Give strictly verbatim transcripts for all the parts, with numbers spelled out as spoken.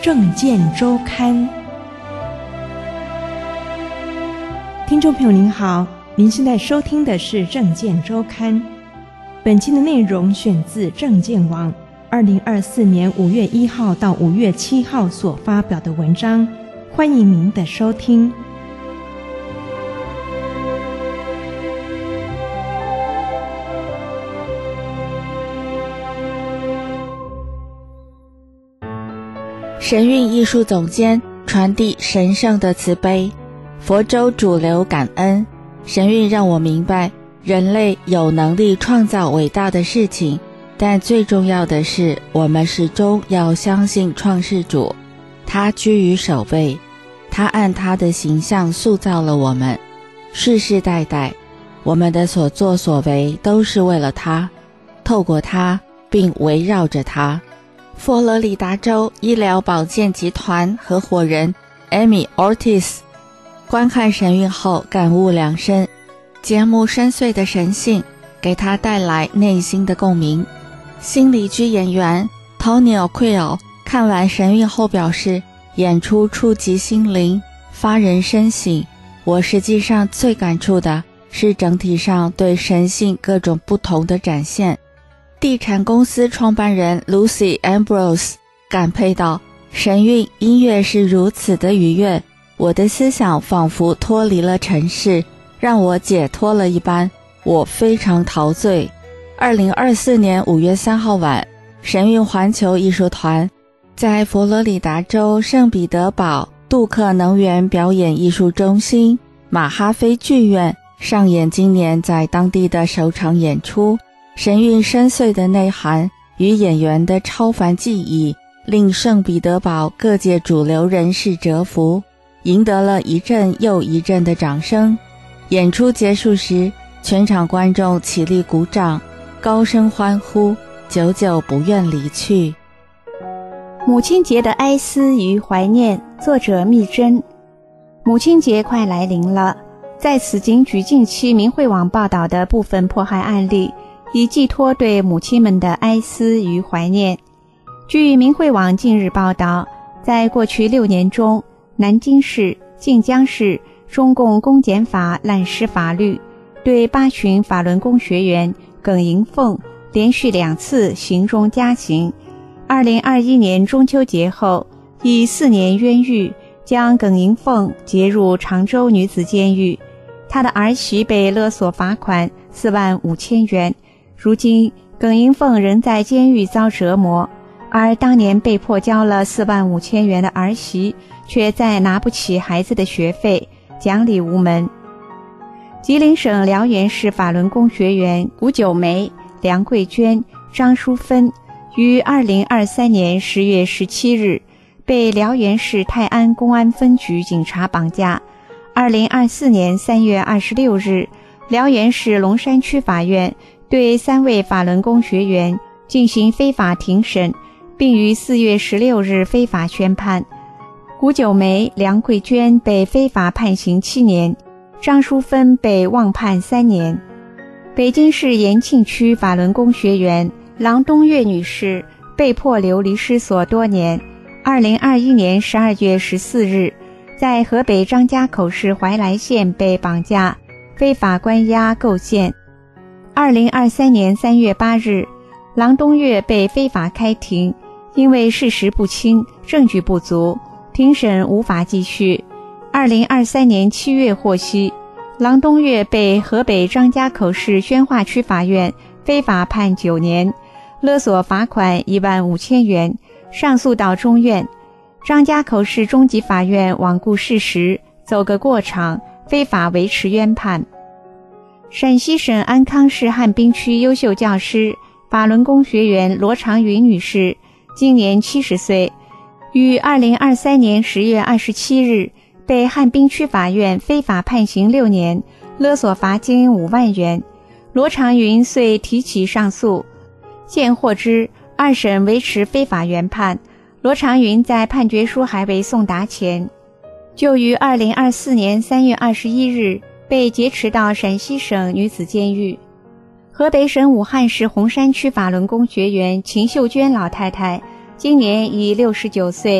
政见周刊。听众朋友您好，您现在收听的是政见周刊。本期的内容选自政见网二零二四年五月一号到五月七号所发表的文章，欢迎您的收听。 神韵艺术总监传递神圣的慈悲，佛州主流感恩。神韵让我明白，人类有能力创造伟大的事情，但最重要的是，我们始终要相信创世主，他居于首位，他按他的形象塑造了我们，世世代代，我们的所作所为都是为了他，透过他，并围绕着他。佛罗里达州医疗保健集团合伙人 Amy Ortiz 观看神韵后感悟良深，节目深邃的神性给他带来内心的共鸣。心理剧演员 Tony O'Quill 看完神韵后表示，演出触及心灵，发人深省。我实际上最感触的是整体上对神性各种不同的展现。地产公司创办人 Lucy Ambrose 感佩道，神韵音乐是如此的愉悦，我的思想仿佛脱离了尘世，让我解脱了一般，我非常陶醉。二零二四年五月三号晚，神韵环球艺术团在佛罗里达州圣彼得堡杜克能源表演艺术中心马哈菲剧院上演今年在当地的首场演出。神韵深邃的内涵与演员的超凡技艺令圣彼得堡各界主流人士折服，赢得了一阵又一阵的掌声。演出结束时，全场观众起立鼓掌，高声欢呼，久久不愿离去。 母亲节的哀思与怀念，作者密珍。母亲节快来临了，在此仅举近期明慧网报道的部分迫害案例，以寄托对母亲们的哀思与怀念。据明慧网近日报道，在过去六年中，南京市、晋江市中共公检法滥施法律，对八群法轮功学员耿银凤连续两次刑中加刑。二零二一年中秋节后，以四年冤狱将耿银凤结入常州女子监狱，她的儿媳被勒索罚款四万五千元。如今耿银凤仍在监狱遭折磨，而当年被迫交了四万五千元的儿媳却再拿不起孩子的学费，讲理无门。吉林省辽源市法轮功学员古九梅、梁桂娟、张淑芬于二零二三年十月十七日被辽源市泰安公安分局警察绑架。二零二四年三月二十六日，辽源市龙山区法院对三位法轮功学员进行非法庭审，并于四月十六日非法宣判。古九梅、梁桂娟被非法判刑七年，张淑芬被妄判三年。北京市延庆区法轮功学员郎东月女士被迫流离失所多年。二零二一年十二月十四日，在河北张家口市怀来县被绑架，非法关押构陷。二零二三年三月八日，郎东月被非法开庭，因为事实不清，证据不足，庭审无法继续。二零二三年七月获悉，郎东月被河北张家口市宣化区法院非法判九年，勒索罚款一万五千元，上诉到中院。张家口市中级法院罔顾事实，走个过场，非法维持冤判。陕西省安康市汉滨区优秀教师、法轮功学员罗长云女士，今年七十岁，于二零二三年十月二十七日被汉滨区法院非法判刑六年，勒索罚金五万元。罗长云遂提起上诉，现获知二审维持非法原判。罗长云在判决书还未送达前，就于二零二四年三月二十一日被劫持到陕西省女子监狱。河北省武汉市洪山区法轮功学员秦秀娟老太太今年已六十九岁，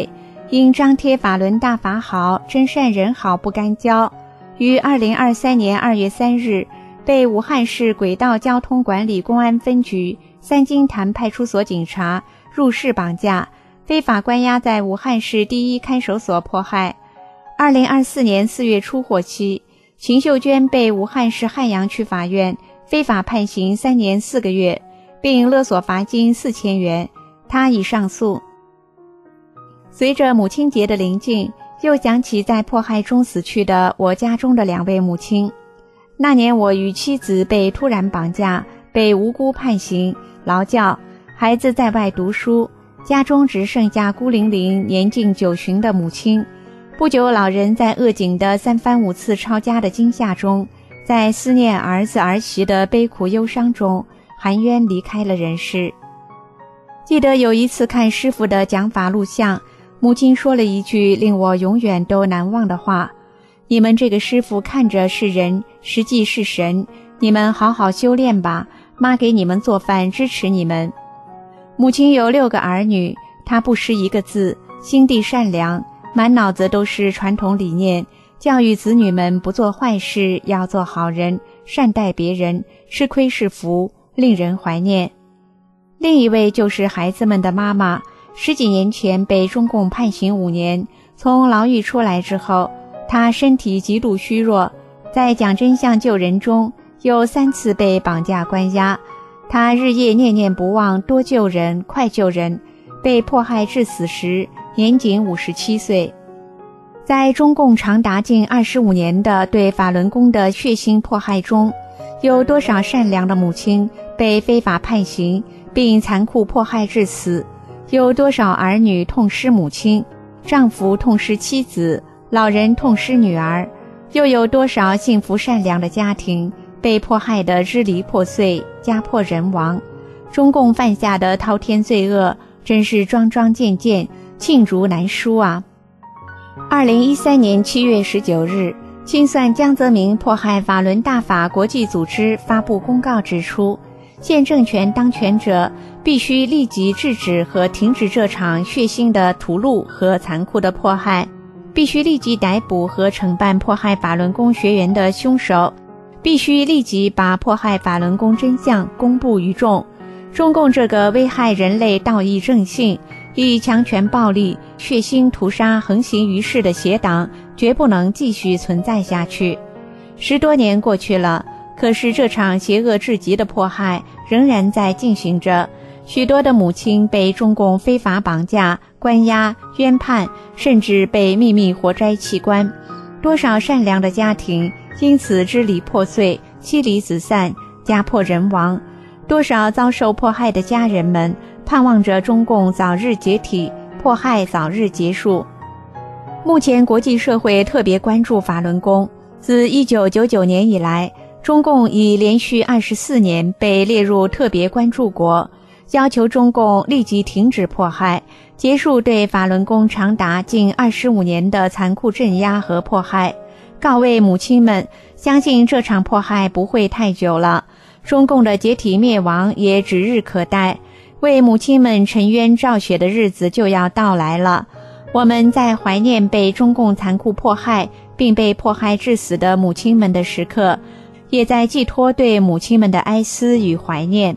因张贴法轮大法好，真善人好不干交，于二零二三年二月三日被武汉市轨道交通管理公安分局三金潭派出所警察入室绑架，非法关押在武汉市第一看守所迫害。二零二四年四月初获期，秦秀娟被武汉市汉阳区法院非法判刑三年四个月，并勒索罚金四千元，她已上诉。随着母亲节的临近，又想起在迫害中死去的我家中的两位母亲。那年我与妻子被突然绑架，被无辜判刑劳教，孩子在外读书，家中只剩下孤零零年近九旬的母亲。不久，老人在扼颈的三番五次抄家的惊吓中，在思念儿子儿媳的悲苦忧伤中，含冤离开了人世。记得有一次看师父的讲法录像，母亲说了一句令我永远都难忘的话：你们这个师父看着是人，实际是神，你们好好修炼吧，妈给你们做饭，支持你们。母亲有六个儿女，她不识一个字，心地善良，满脑子都是传统理念，教育子女们不做坏事，要做好人，善待别人，吃亏是福，令人怀念。另一位就是孩子们的妈妈，十几年前被中共判刑五年，从牢狱出来之后，她身体极度虚弱，在讲真相救人中有三次被绑架关押，她日夜念念不忘多救人，快救人，被迫害致死时年仅五十七岁。在中共长达近二十五年的对法轮功的血腥迫害中，有多少善良的母亲被非法判刑并残酷迫害致死？有多少儿女痛失母亲，丈夫痛失妻子，老人痛失女儿？又有多少幸福善良的家庭被迫害得支离破碎，家破人亡？中共犯下的滔天罪恶真是桩桩件件，罄竹难书啊！二零一三年七月十九日，清算江泽民迫害法轮大法国际组织发布公告指出，现政权当权者必须立即制止和停止这场血腥的屠戮和残酷的迫害，必须立即逮捕和惩办迫害法轮功学员的凶手，必须立即把迫害法轮功真相公布于众。中共这个危害人类道义正信，以强权暴力、血腥屠杀横行于世的邪党绝不能继续存在下去。十多年过去了，可是这场邪恶至极的迫害仍然在进行着，许多的母亲被中共非法绑架、关押、冤判，甚至被秘密活摘器官。多少善良的家庭因此支离破碎、妻离子散、家破人亡？多少遭受迫害的家人们盼望着中共早日解体，迫害早日结束。目前国际社会特别关注法轮功，自一九九九年以来，中共已连续二十四年被列入特别关注国，要求中共立即停止迫害，结束对法轮功长达近二十五年的残酷镇压和迫害。告慰母亲们，相信这场迫害不会太久了，中共的解体灭亡也指日可待，为母亲们沉冤昭雪的日子就要到来了。我们在怀念被中共残酷迫害并被迫害致死的母亲们的时刻，也在寄托对母亲们的哀思与怀念。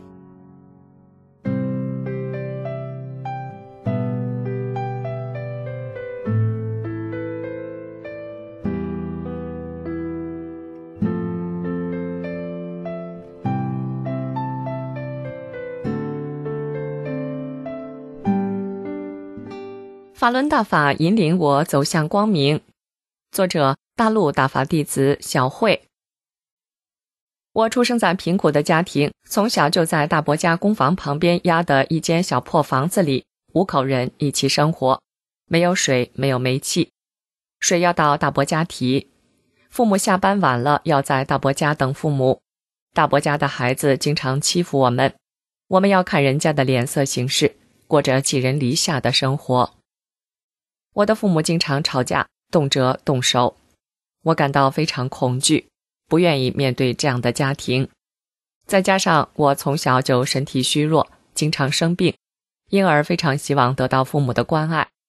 法轮大法引领我走向光明。作者：大陆大法弟子小慧。我出生在贫苦的家庭，从小就在大伯家工房旁边压的一间小破房子里，五口人一起生活，没有水，没有煤气，水要到大伯家提。父母下班晚了，要在大伯家等父母。大伯家的孩子经常欺负我们，我们要看人家的脸色行事，过着寄人篱下的生活。我的父母经常吵架，动辄动手，我感到非常恐惧，不愿意面对这样的家庭。再加上我从小就身体虚弱，经常生病，因而非常希望得到父母的关爱。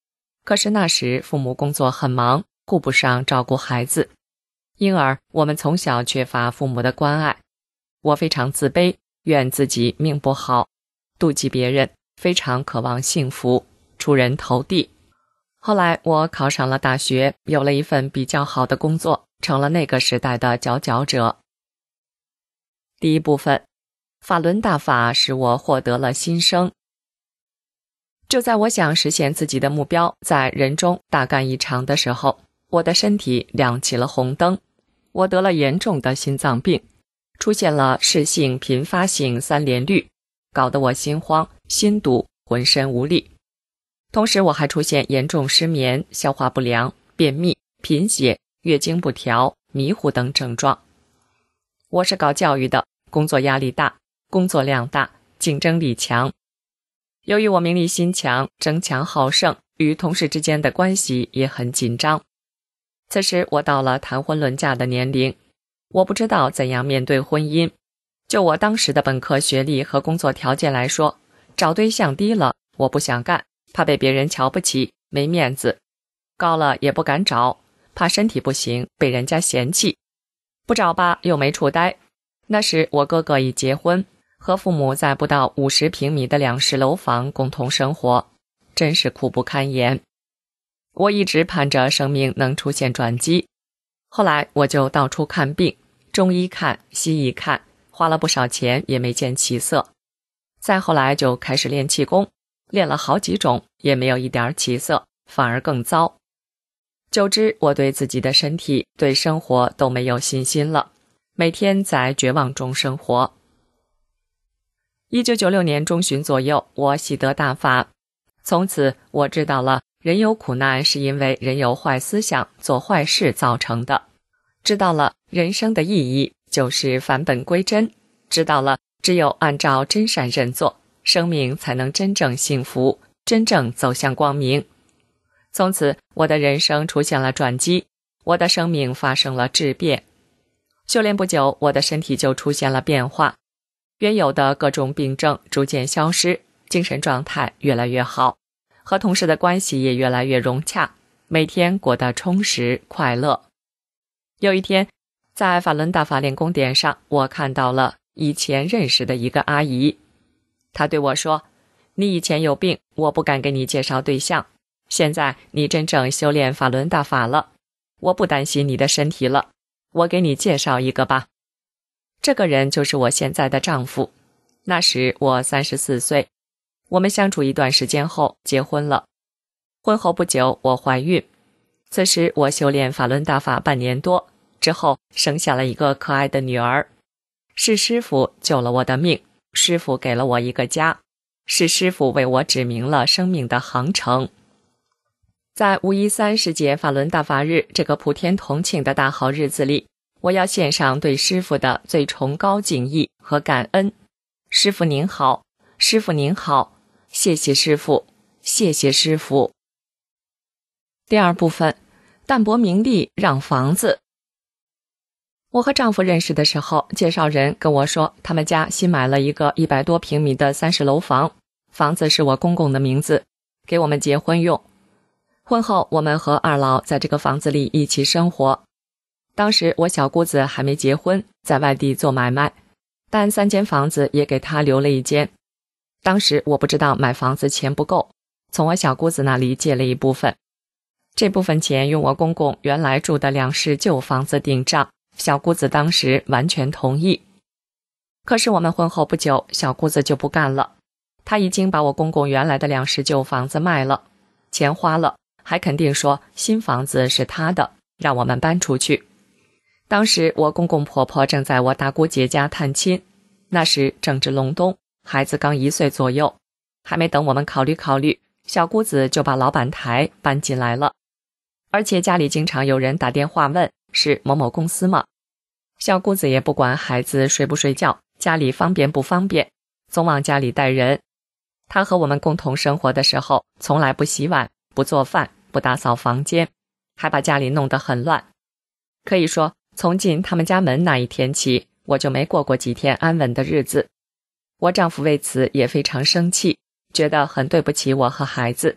可是那时父母工作很忙，顾不上照顾孩子，因而我们从小缺乏父母的关爱。我非常自卑，怨自己命不好，妒忌别人，非常渴望幸福，出人头地。后来我考上了大学，有了一份比较好的工作，成了那个时代的佼佼者。第一部分，法轮大法使我获得了新生。就在我想实现自己的目标，在人中大干一场的时候，我的身体亮起了红灯。我得了严重的心脏病，出现了室性频发性三联律，搞得我心慌、心堵、浑身无力。同时我还出现严重失眠、消化不良、便秘、贫血、月经不调、迷糊等症状。我是搞教育的，工作压力大，工作量大，竞争力强。由于我名利心强，争强好胜，与同事之间的关系也很紧张。此时我到了谈婚论嫁的年龄，我不知道怎样面对婚姻。就我当时的本科学历和工作条件来说，找对象低了，我不想干，怕被别人瞧不起，没面子；高了也不敢找，怕身体不行，被人家嫌弃。不找吧，又没处待。那时我哥哥已结婚，和父母在不到五十平米的两室楼房共同生活，真是苦不堪言。我一直盼着生命能出现转机，后来我就到处看病，中医看，西医看，花了不少钱也没见起色。再后来就开始练气功，练了好几种，也没有一点起色，反而更糟。久之，我对自己的身体、对生活都没有信心了，每天在绝望中生活。一九九六年中旬左右，我喜得大法，从此我知道了人有苦难是因为人有坏思想，做坏事造成的，知道了人生的意义就是返本归真，知道了只有按照真善人做，生命才能真正幸福，真正走向光明。从此我的人生出现了转机，我的生命发生了质变。修炼不久，我的身体就出现了变化，原有的各种病症逐渐消失，精神状态越来越好，和同事的关系也越来越融洽，每天过得充实快乐。有一天，在法轮大法练功点上，我看到了以前认识的一个阿姨。她对我说，你以前有病，我不敢给你介绍对象，现在你真正修炼法轮大法了，我不担心你的身体了，我给你介绍一个吧。这个人就是我现在的丈夫。那时我三十四岁，我们相处一段时间后结婚了。婚后不久我怀孕，此时我修炼法轮大法半年多，之后生下了一个可爱的女儿。是师父救了我的命，师父给了我一个家，是师父为我指明了生命的航程。在五一三世界法轮大法日这个普天同庆的大好日子里，我要献上对师父的最崇高敬意和感恩。师父您好，师父您好，谢谢师父，谢谢师父。第二部分，淡泊名利让房子。我和丈夫认识的时候，介绍人跟我说，他们家新买了一个一百多平米的三室楼房，房子是我公公的名字，给我们结婚用。婚后，我们和二老在这个房子里一起生活。当时我小姑子还没结婚，在外地做买卖，但三间房子也给她留了一间。当时我不知道买房子钱不够，从我小姑子那里借了一部分，这部分钱用我公公原来住的两室旧房子顶账，小姑子当时完全同意。可是我们婚后不久，小姑子就不干了，她已经把我公公原来的两室旧房子卖了，钱花了，还肯定说新房子是她的，让我们搬出去。当时我公公婆婆正在我大姑姐家探亲，那时正值隆冬，孩子刚一岁左右，还没等我们考虑考虑，小姑子就把老板台搬进来了。而且家里经常有人打电话问，是某某公司吗？小姑子也不管孩子睡不睡觉，家里方便不方便，总往家里带人。她和我们共同生活的时候，从来不洗碗，不做饭，不打扫房间，还把家里弄得很乱。可以说，从进他们家门那一天起，我就没过过几天安稳的日子。我丈夫为此也非常生气，觉得很对不起我和孩子，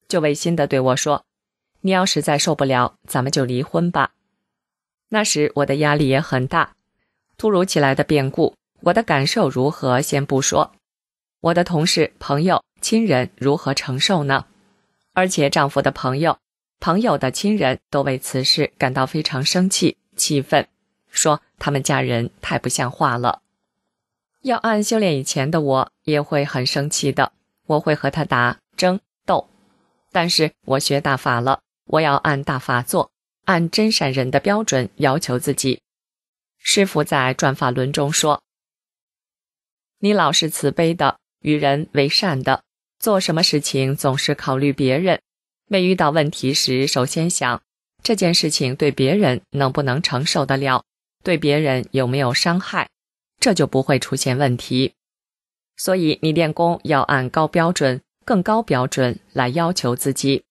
就违心地对我说，你要实在受不了，咱们就离婚吧。那时我的压力也很大，突如其来的变故，我的感受如何先不说，我的同事、朋友、亲人如何承受呢？而且丈夫的朋友、朋友的亲人都为此事感到非常生气、气愤，说他们家人太不像话了。要按修炼以前的我，也会很生气的，我会和他打、争、斗。但是我学大法了，我要按大法做，按真善人的标准要求自己。师父在转法轮中说，你老是慈悲的，与人为善的，做什么事情总是考虑别人，每遇到问题时首先想，这件事情对别人能不能承受得了，对别人有没有伤害，这就不会出现问题。所以你练功要按高标准、更高标准来要求自己。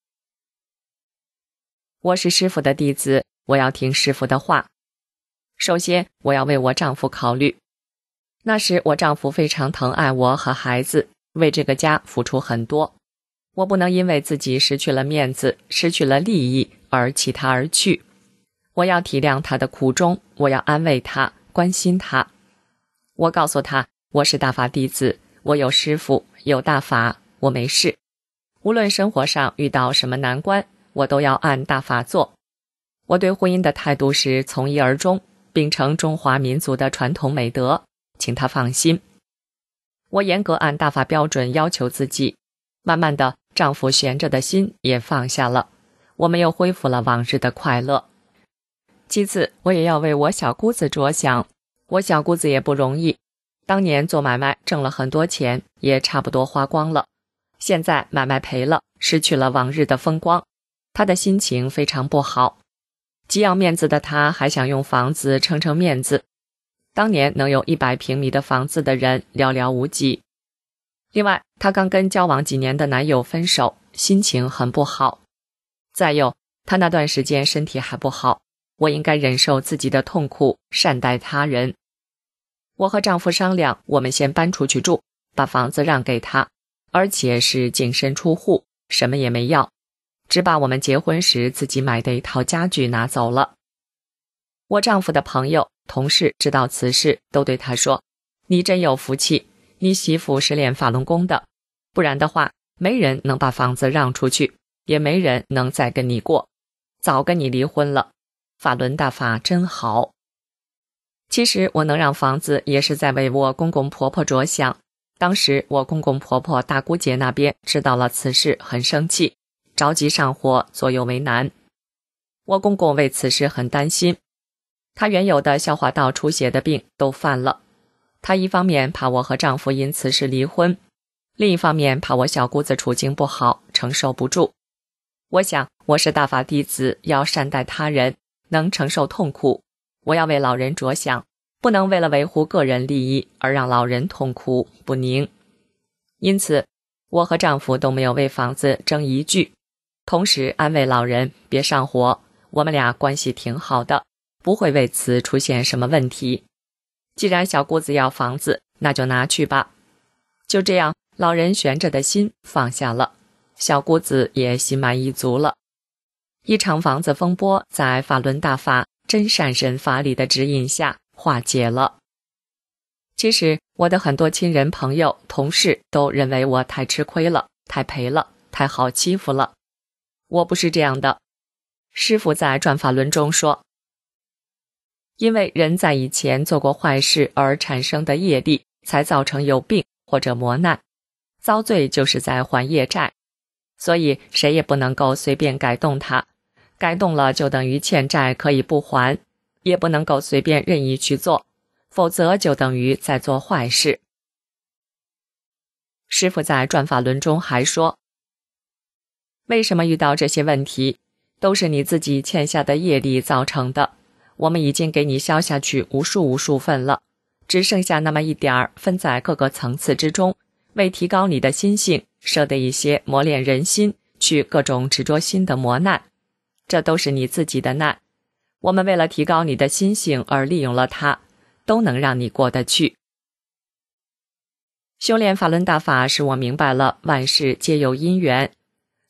我是师父的弟子，我要听师父的话。首先，我要为我丈夫考虑。那时我丈夫非常疼爱我和孩子，为这个家付出很多。我不能因为自己失去了面子，失去了利益而弃他而去。我要体谅他的苦衷，我要安慰他，关心他。我告诉他，我是大法弟子，我有师父，有大法，我没事。无论生活上遇到什么难关，我都要按大法做。我对婚姻的态度是从一而终，秉承中华民族的传统美德，请他放心。我严格按大法标准要求自己，慢慢的，丈夫悬着的心也放下了，我们又恢复了往日的快乐。其次，我也要为我小姑子着想，我小姑子也不容易，当年做买卖挣了很多钱，也差不多花光了，现在买卖赔了，失去了往日的风光，她的心情非常不好。极要面子的她还想用房子撑撑面子，当年能有一百平米的房子的人寥寥无几。另外，她刚跟交往几年的男友分手，心情很不好。再有，她那段时间身体还不好，我应该忍受自己的痛苦，善待他人。我和丈夫商量，我们先搬出去住，把房子让给他，而且是净身出户，什么也没要，只把我们结婚时自己买的一套家具拿走了。我丈夫的朋友、同事知道此事，都对他说，你真有福气，你媳妇是练法轮功的，不然的话，没人能把房子让出去，也没人能再跟你过，早跟你离婚了。法轮大法真好。其实我能让房子也是在为我公公婆婆着想，当时我公公婆婆大姑姐那边知道了此事，很生气，着急上火，左右为难。我公公为此事很担心，他原有的消化道出血的病都犯了，他一方面怕我和丈夫因此事离婚，另一方面怕我小姑子处境不好，承受不住。我想我是大法弟子，要善待他人，能承受痛苦，我要为老人着想，不能为了维护个人利益而让老人痛苦不宁。因此，我和丈夫都没有为房子争一句，同时安慰老人别上火，我们俩关系挺好的，不会为此出现什么问题。既然小姑子要房子，那就拿去吧。就这样，老人悬着的心放下了，小姑子也心满意足了。一场房子风波在法轮大法真善神法理的指引下化解了。其实我的很多亲人朋友同事都认为我太吃亏了，太赔了，太好欺负了。我不是这样的。师父在转法轮中说，因为人在以前做过坏事而产生的业力，才造成有病或者磨难，遭罪就是在还业债，所以谁也不能够随便改动它，改动了就等于欠债可以不还，也不能够随便任意去做，否则就等于在做坏事。师父在转法轮中还说，为什么遇到这些问题，都是你自己欠下的业力造成的，我们已经给你消下去无数无数份了，只剩下那么一点儿分在各个层次之中，为提高你的心性，设的一些磨练人心，去各种执着心的磨难，这都是你自己的难，我们为了提高你的心性而利用了它，都能让你过得去。修炼法轮大法使我明白了万事皆有因缘，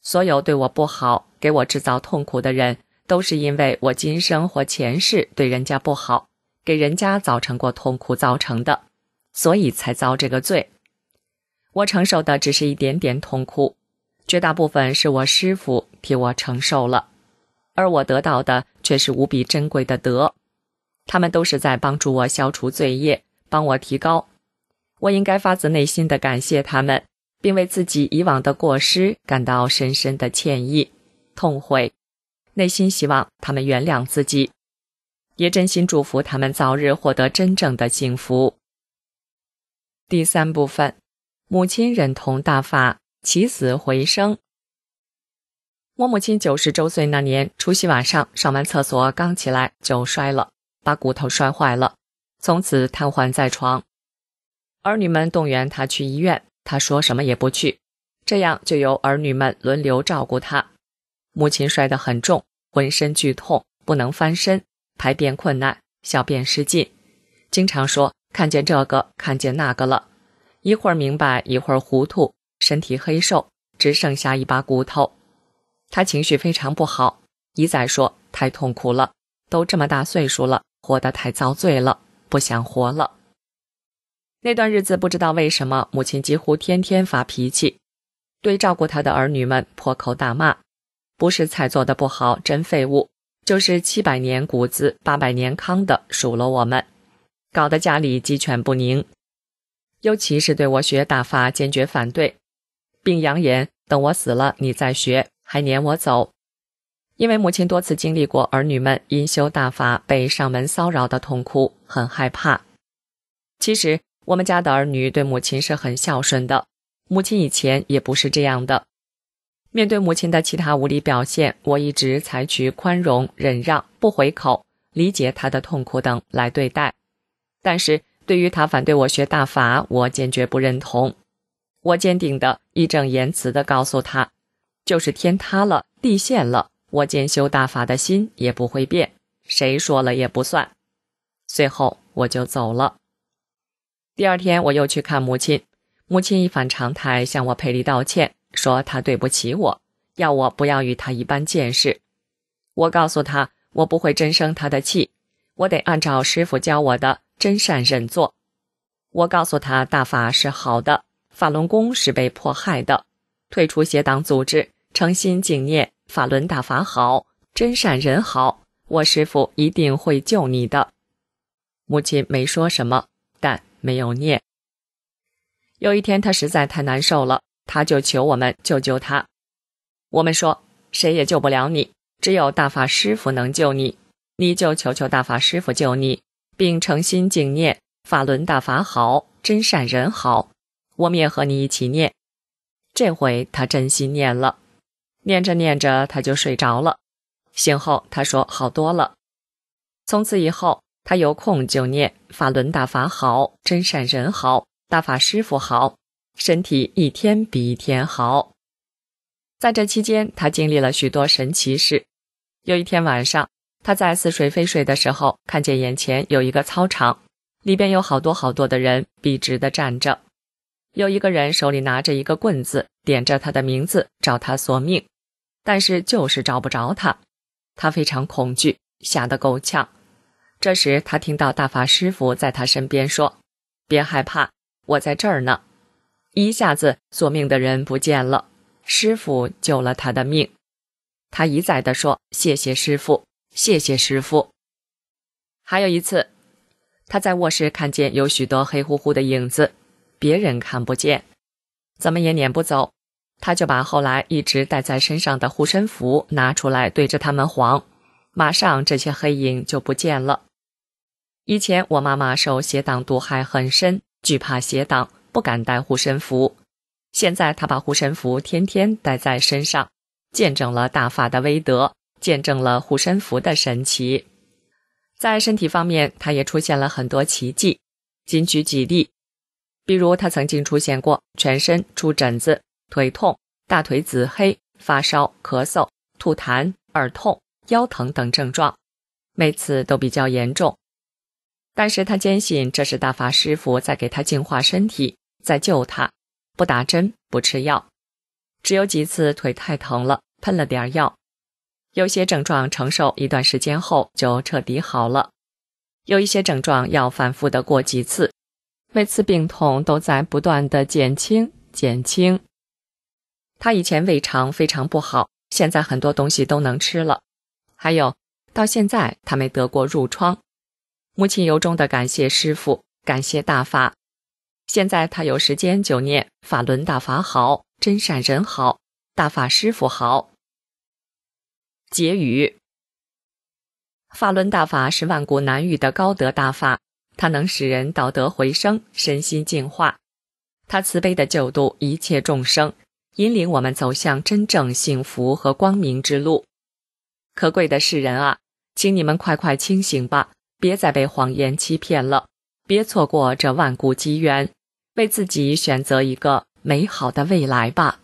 所有对我不好、给我制造痛苦的人，都是因为我今生或前世对人家不好，给人家造成过痛苦造成的，所以才遭这个罪。我承受的只是一点点痛苦，绝大部分是我师父替我承受了，而我得到的却是无比珍贵的德。他们都是在帮助我消除罪业，帮我提高。我应该发自内心地感谢他们，并为自己以往的过失感到深深的歉意、痛悔，内心希望他们原谅自己，也真心祝福他们早日获得真正的幸福。第三部分，母亲忍痛大法，起死回生。我母亲九十周岁那年，除夕晚上上完厕所刚起来就摔了，把骨头摔坏了，从此瘫痪在床。儿女们动员她去医院，她说什么也不去，这样就由儿女们轮流照顾她。母亲摔得很重，浑身剧痛，不能翻身，排便困难，小便失禁，经常说看见这个看见那个了，一会儿明白一会儿糊涂，身体黑瘦，只剩下一把骨头。她情绪非常不好，一再说太痛苦了，都这么大岁数了，活得太遭罪了，不想活了。那段日子不知道为什么，母亲几乎天天发脾气，对照顾她的儿女们破口大骂，不是菜做得不好真废物，就是七百年谷子八百年糠的数落我们，搞得家里鸡犬不宁。尤其是对我学大法坚决反对，并扬言等我死了你再学，还撵我走。因为母亲多次经历过儿女们因修大法被上门骚扰的痛苦，很害怕。其实我们家的儿女对母亲是很孝顺的，母亲以前也不是这样的。面对母亲的其他无理表现，我一直采取宽容、忍让、不回口、理解她的痛苦等来对待。但是对于她反对我学大法，我坚决不认同。我坚定地义正言辞地告诉她，就是天塌了，地陷了，我坚修大法的心也不会变，谁说了也不算。随后我就走了。第二天我又去看母亲，母亲一反常态向我赔礼道歉，说她对不起我，要我不要与她一般见识。我告诉她，我不会真生她的气，我得按照师父教我的真善忍做。我告诉她，大法是好的，法轮功是被迫害的，退出邪党组织，诚心敬念法轮大法好，真善人好，我师父一定会救你的。母亲没说什么，但没有念。有一天她实在太难受了，她就求我们救救她。我们说谁也救不了你，只有大法师父能救你，你就求求大法师父救你，并诚心敬念法轮大法好，真善人好，我们也和你一起念。这回她真心念了，念着念着她就睡着了，醒后她说好多了。从此以后她有空就念法轮大法好，真善人好，大法师父好，身体一天比一天好。在这期间她经历了许多神奇事。有一天晚上，她在似睡非睡的时候，看见眼前有一个操场，里边有好多好多的人笔直地站着，有一个人手里拿着一个棍子，点着他的名字找他索命，但是就是找不着他。他非常恐惧，吓得够呛。这时他听到大法师父在他身边说，别害怕，我在这儿呢。一下子索命的人不见了，师父救了他的命。他一再地说，谢谢师父，谢谢师父。还有一次，他在卧室看见有许多黑乎乎的影子，别人看不见，怎么也撵不走，他就把后来一直带在身上的护身符拿出来对着他们晃，马上这些黑影就不见了。以前我妈妈受邪党毒害很深，惧怕邪党，不敢带护身符，现在她把护身符天天带在身上，见证了大法的威德，见证了护身符的神奇。在身体方面，她也出现了很多奇迹，仅举几例。比如她曾经出现过全身出疹子、腿痛、大腿紫黑、发烧、咳嗽、吐痰、耳痛、腰疼等症状，每次都比较严重。但是她坚信这是大法师父在给她净化身体，在救她，不打针，不吃药。 只有几次腿太疼了，喷了点药。有些症状承受一段时间后就彻底好了，有一些症状要反复的过几次，每次病痛都在不断的减轻减轻。他以前胃肠非常不好，现在很多东西都能吃了，还有到现在他没得过褥疮。母亲由衷的感谢师父，感谢大法。现在他有时间就念法轮大法好，真善人好，大法师父好。结语：法轮大法是万古难遇的高德大法，它能使人道德回升，身心净化。它慈悲的救度一切众生，引领我们走向真正幸福和光明之路。可贵的世人啊，请你们快快清醒吧，别再被谎言欺骗了，别错过这万古机缘，为自己选择一个美好的未来吧。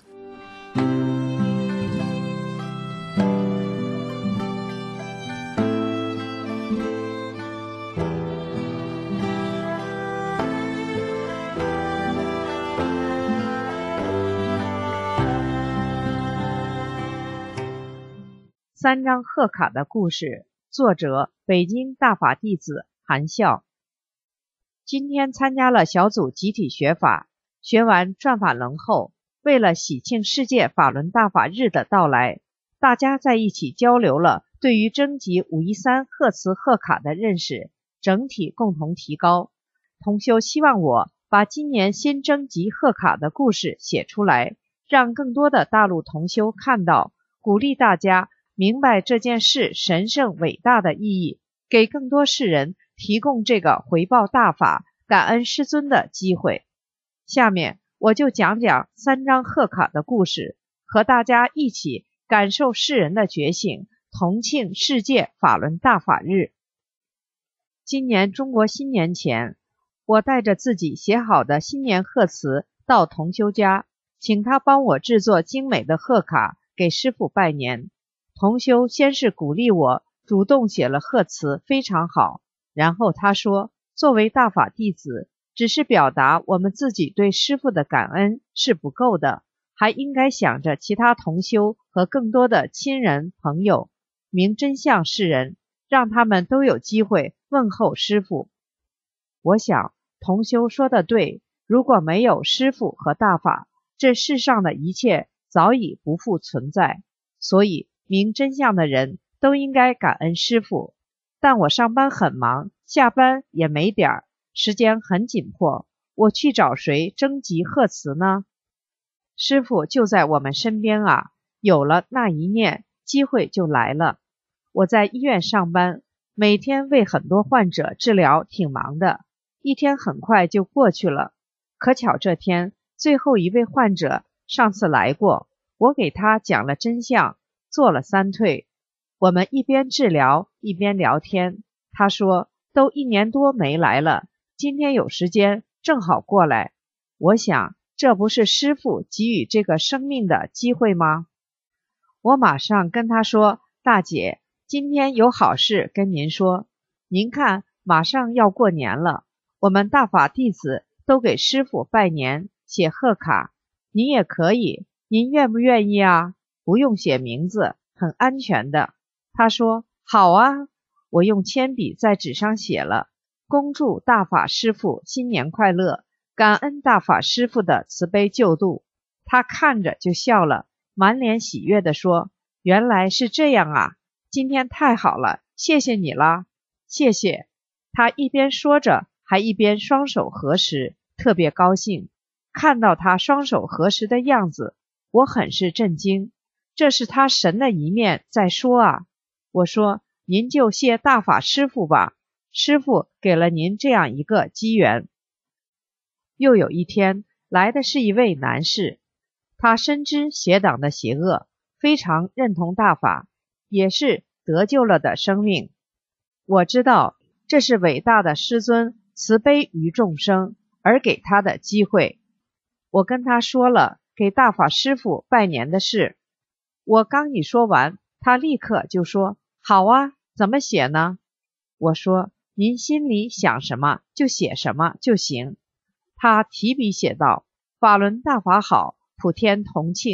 三张贺卡的故事，作者北京大法弟子韩笑。今天参加了小组集体学法，学完转法轮后，为了喜庆世界法轮大法日的到来，大家在一起交流了对于征集五一三贺词贺卡的认识，整体共同提高。同修希望我把今年新征集贺卡的故事写出来，让更多的大陆同修看到，鼓励大家明白这件事神圣伟大的意义，给更多世人提供这个回报大法、感恩师尊的机会。下面我就讲讲三张贺卡的故事，和大家一起感受世人的觉醒，同庆世界法轮大法日。今年中国新年前，我带着自己写好的新年贺词到同修家，请他帮我制作精美的贺卡，给师父拜年。同修先是鼓励我主动写了贺词，非常好。然后他说，作为大法弟子，只是表达我们自己对师父的感恩是不够的，还应该想着其他同修和更多的亲人朋友，明真相世人，让他们都有机会问候师父。我想同修说的对，如果没有师父和大法，这世上的一切早已不复存在。所以明真相的人都应该感恩师父。但我上班很忙，下班也没点儿，时间很紧迫，我去找谁征集贺词呢？师父就在我们身边啊，有了那一念，机会就来了。我在医院上班，每天为很多患者治疗，挺忙的，一天很快就过去了。可巧这天最后一位患者上次来过，我给他讲了真相，做了三退。我们一边治疗一边聊天，他说都一年多没来了，今天有时间正好过来。我想这不是师父给予这个生命的机会吗？我马上跟他说，大姐，今天有好事跟您说。您看马上要过年了，我们大法弟子都给师父拜年，写贺卡，您也可以，您愿不愿意啊？不用写名字，很安全的。他说好啊。我用铅笔在纸上写了，恭祝大法师父新年快乐，感恩大法师父的慈悲救度。他看着就笑了，满脸喜悦地说，原来是这样啊，今天太好了，谢谢你啦。谢谢。他一边说着还一边双手合十，特别高兴。看到他双手合十的样子，我很是震惊，这是他神的一面在说啊。我说您就谢大法师父吧，师父给了您这样一个机缘。又有一天来的是一位男士，他深知邪党的邪恶，非常认同大法，也是得救了的生命。我知道这是伟大的师尊慈悲于众生而给他的机会。我跟他说了给大法师父拜年的事，我刚一说完，他立刻就说好啊，怎么写呢？我说您心里想什么就写什么就行。他提笔写道，法轮大法好，普天同庆，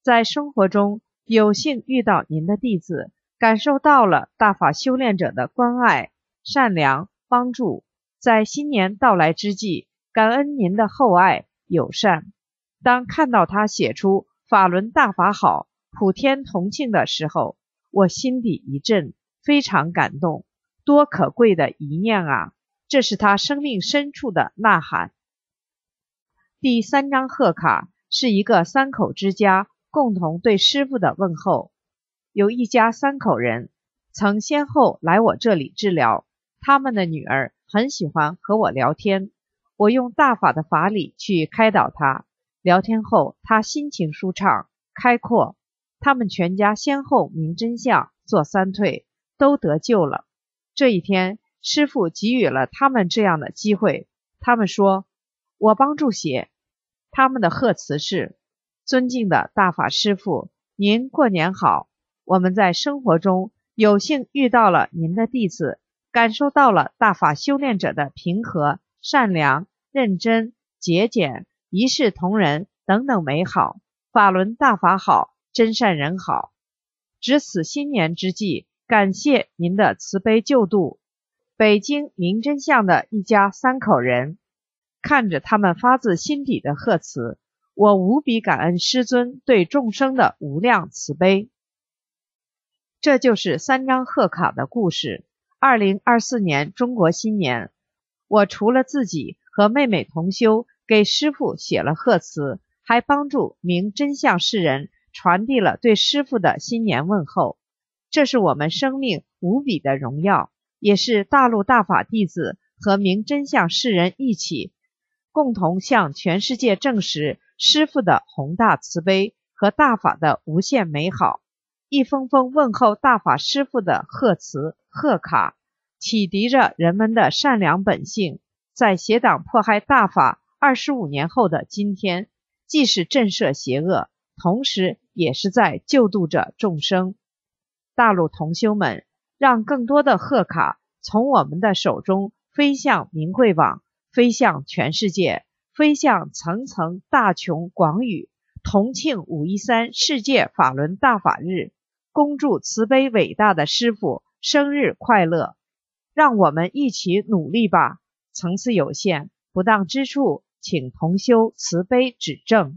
在生活中有幸遇到您的弟子，感受到了大法修炼者的关爱、善良、帮助。在新年到来之际，感恩您的厚爱、友善。当看到他写出法轮大法好，普天同庆的时候，我心底一震，非常感动。多可贵的一念啊！这是他生命深处的呐喊。第三张贺卡是一个三口之家共同对师父的问候。有一家三口人曾先后来我这里治疗，他们的女儿很喜欢和我聊天，我用大法的法理去开导他。聊天后，他心情舒畅、开阔。他们全家先后明真相，做三退，都得救了。这一天，师父给予了他们这样的机会。他们说：“我帮助写。”他们的贺词是：“尊敬的大法师父，您过年好！我们在生活中有幸遇到了您的弟子，感受到了大法修炼者的平和、善良、认真、节俭、一视同仁等等美好。法轮大法好，真善人好。值此新年之际，感谢您的慈悲救度。”北京明真相的一家三口人，看着他们发自心底的贺词，我无比感恩师尊对众生的无量慈悲。这就是三张贺卡的故事。二零二四年中国新年，我除了自己和妹妹同修给师父写了贺词，还帮助明真相世人传递了对师父的新年问候。这是我们生命无比的荣耀，也是大陆大法弟子和明真相世人一起共同向全世界证实师父的宏大慈悲和大法的无限美好。一封封问候大法师父的贺词、贺卡，启迪着人们的善良本性。在邪党迫害大法二十五年后的今天，既是震慑邪恶，同时也是在救度着众生。大陆同修们，让更多的贺卡从我们的手中飞向明慧网，飞向全世界，飞向层层大穹广宇，同庆五一三世界法轮大法日，恭祝慈悲伟大的师父生日快乐。让我们一起努力吧，层次有限，不当之处请同修慈悲指正。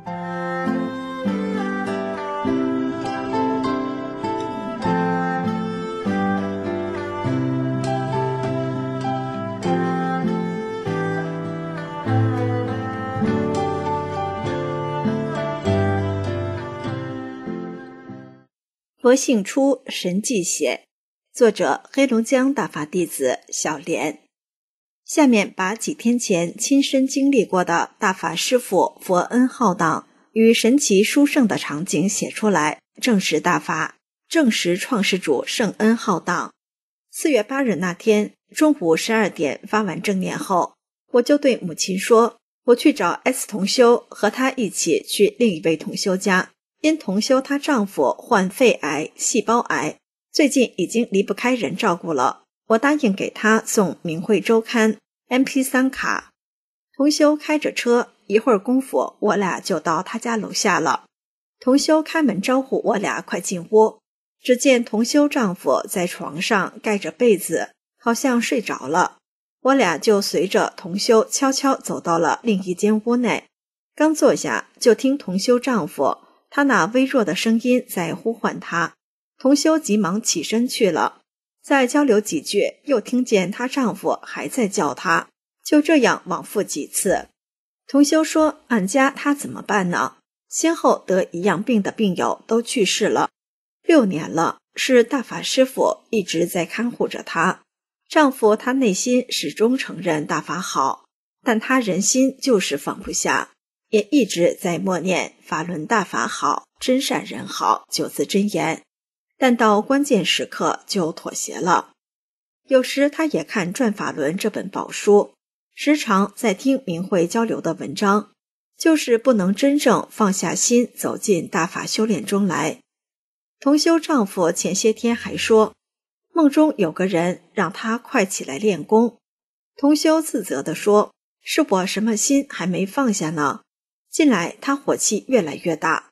佛性出，神迹写。作者黑龙江大法弟子小莲。下面把几天前亲身经历过的大法师父佛恩浩荡与神奇殊胜的场景写出来，证实大法，证实创始主圣恩浩荡。四月八日那天中午十二点发完正念后，我就对母亲说，我去找 S 同修，和她一起去另一位同修家。因同修她丈夫患肺癌、细胞癌，最近已经离不开人照顾了，我答应给她送明慧周刊 M P 三 卡。同修开着车，一会儿功夫我俩就到她家楼下了。同修开门招呼我俩快进屋，只见同修丈夫在床上盖着被子，好像睡着了。我俩就随着同修悄悄走到了另一间屋内，刚坐下就听同修丈夫他那微弱的声音在呼唤他，同修急忙起身去了。再交流几句，又听见她丈夫还在叫她，就这样往复几次。同修说，俺家她怎么办呢？先后得一样病的病友都去世了，六年了，是大法师父一直在看护着她。丈夫他内心始终承认大法好，但他人心就是放不下，也一直在默念法轮大法好，真善人好九字真言，但到关键时刻就妥协了。有时他也看转法轮这本宝书，时常在听明慧交流的文章，就是不能真正放下心走进大法修炼中来。同修丈夫前些天还说，梦中有个人让他快起来练功。同修自责地说，是我什么心还没放下呢？近来他火气越来越大，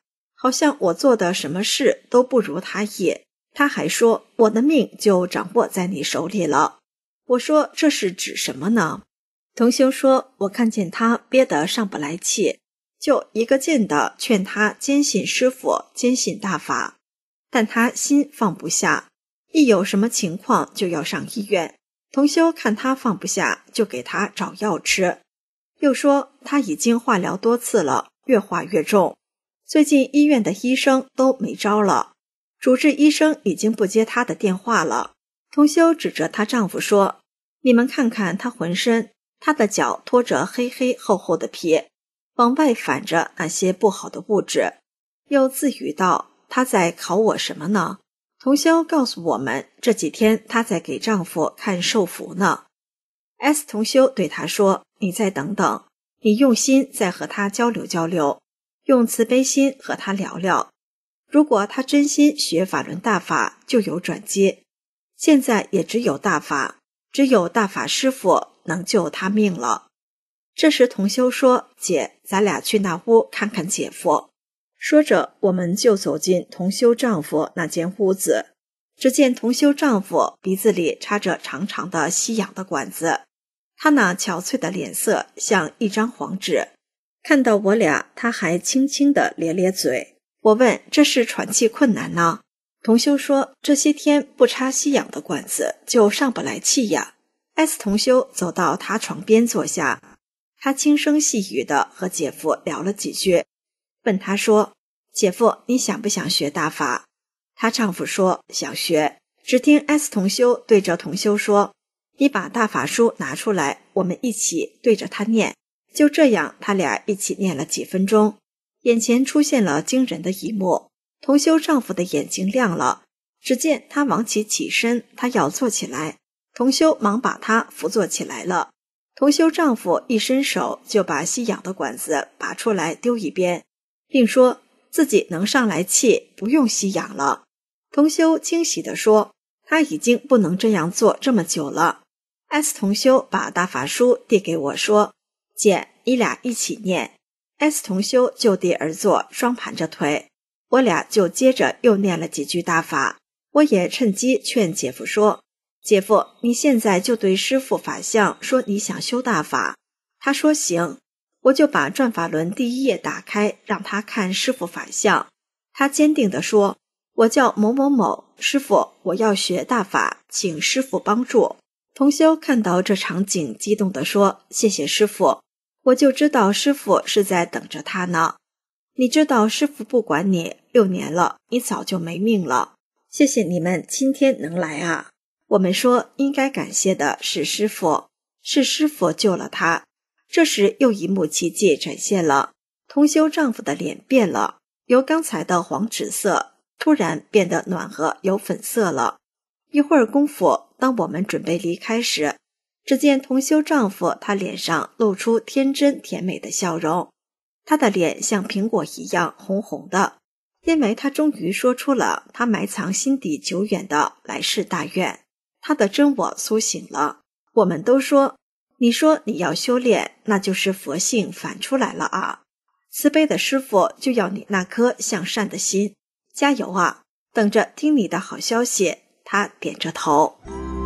好像我做的什么事都不如他意。他还说我的命就掌握在你手里了。我说这是指什么呢？同修说，我看见他憋得上不来气，就一个劲地劝他坚信师父，坚信大法，但他心放不下，一有什么情况就要上医院。同修看他放不下，就给他找药吃，又说他已经化疗多次了，越化越重，最近医院的医生都没招了，主治医生已经不接他的电话了。同修指着她丈夫说，你们看看他浑身，他的脚拖着黑黑厚厚的皮，往外反着那些不好的物质。又自语道，他在考我什么呢？同修告诉我们，这几天她在给丈夫看寿符呢。S 同修对她说，你再等等，你用心再和他交流交流，用慈悲心和他聊聊，如果他真心学法轮大法，就有转机。现在也只有大法，只有大法师父能救他命了。这时同修说，姐，咱俩去那屋看看姐夫。说着，我们就走进同修丈夫那间屋子。只见同修丈夫鼻子里插着长长的吸氧的管子，他那憔悴的脸色像一张黄纸。看到我俩，他还轻轻地咧咧嘴。我问，这是喘气困难呢？同修说，这些天不插吸氧的管子就上不来气呀。S 同修走到他床边坐下，他轻声细语地和姐夫聊了几句，问他说，姐夫，你想不想学大法？她丈夫说想学。只听 S 同修对着同修说，你把大法书拿出来，我们一起对着他念。就这样，他俩一起念了几分钟，眼前出现了惊人的一幕。同修丈夫的眼睛亮了，只见他往起起身，他要坐起来，同修忙把他扶坐起来了。同修丈夫一伸手就把吸氧的管子拔出来丢一边，并说自己能上来气，不用吸氧了。同修惊喜地说，他已经不能这样做这么久了。S 同修把大法书递给我说，姐，你俩一起念。 S 同修就地而坐，双盘着腿，我俩就接着又念了几句大法。我也趁机劝姐夫说，姐夫，你现在就对师父法相说你想修大法。他说行。我就把转法轮第一页打开，让他看师父法相。他坚定地说，我叫某某某，师父，我要学大法，请师父帮助。同修看到这场景，激动地说，谢谢师父，我就知道师父是在等着他呢。你知道师父不管你，六年了，你早就没命了。谢谢你们今天能来啊。我们说应该感谢的是师父，是师父救了他。这时又一幕奇迹展现了，同修丈夫的脸变了，由刚才的黄紫色突然变得暖和有粉色了。一会儿功夫，当我们准备离开时，只见同修丈夫他脸上露出天真甜美的笑容，他的脸像苹果一样红红的，因为他终于说出了他埋藏心底久远的来世大愿，他的真我苏醒了。我们都说，你说你要修炼，那就是佛性反出来了啊！慈悲的师父就要你那颗向善的心，加油啊！等着听你的好消息。他点着头。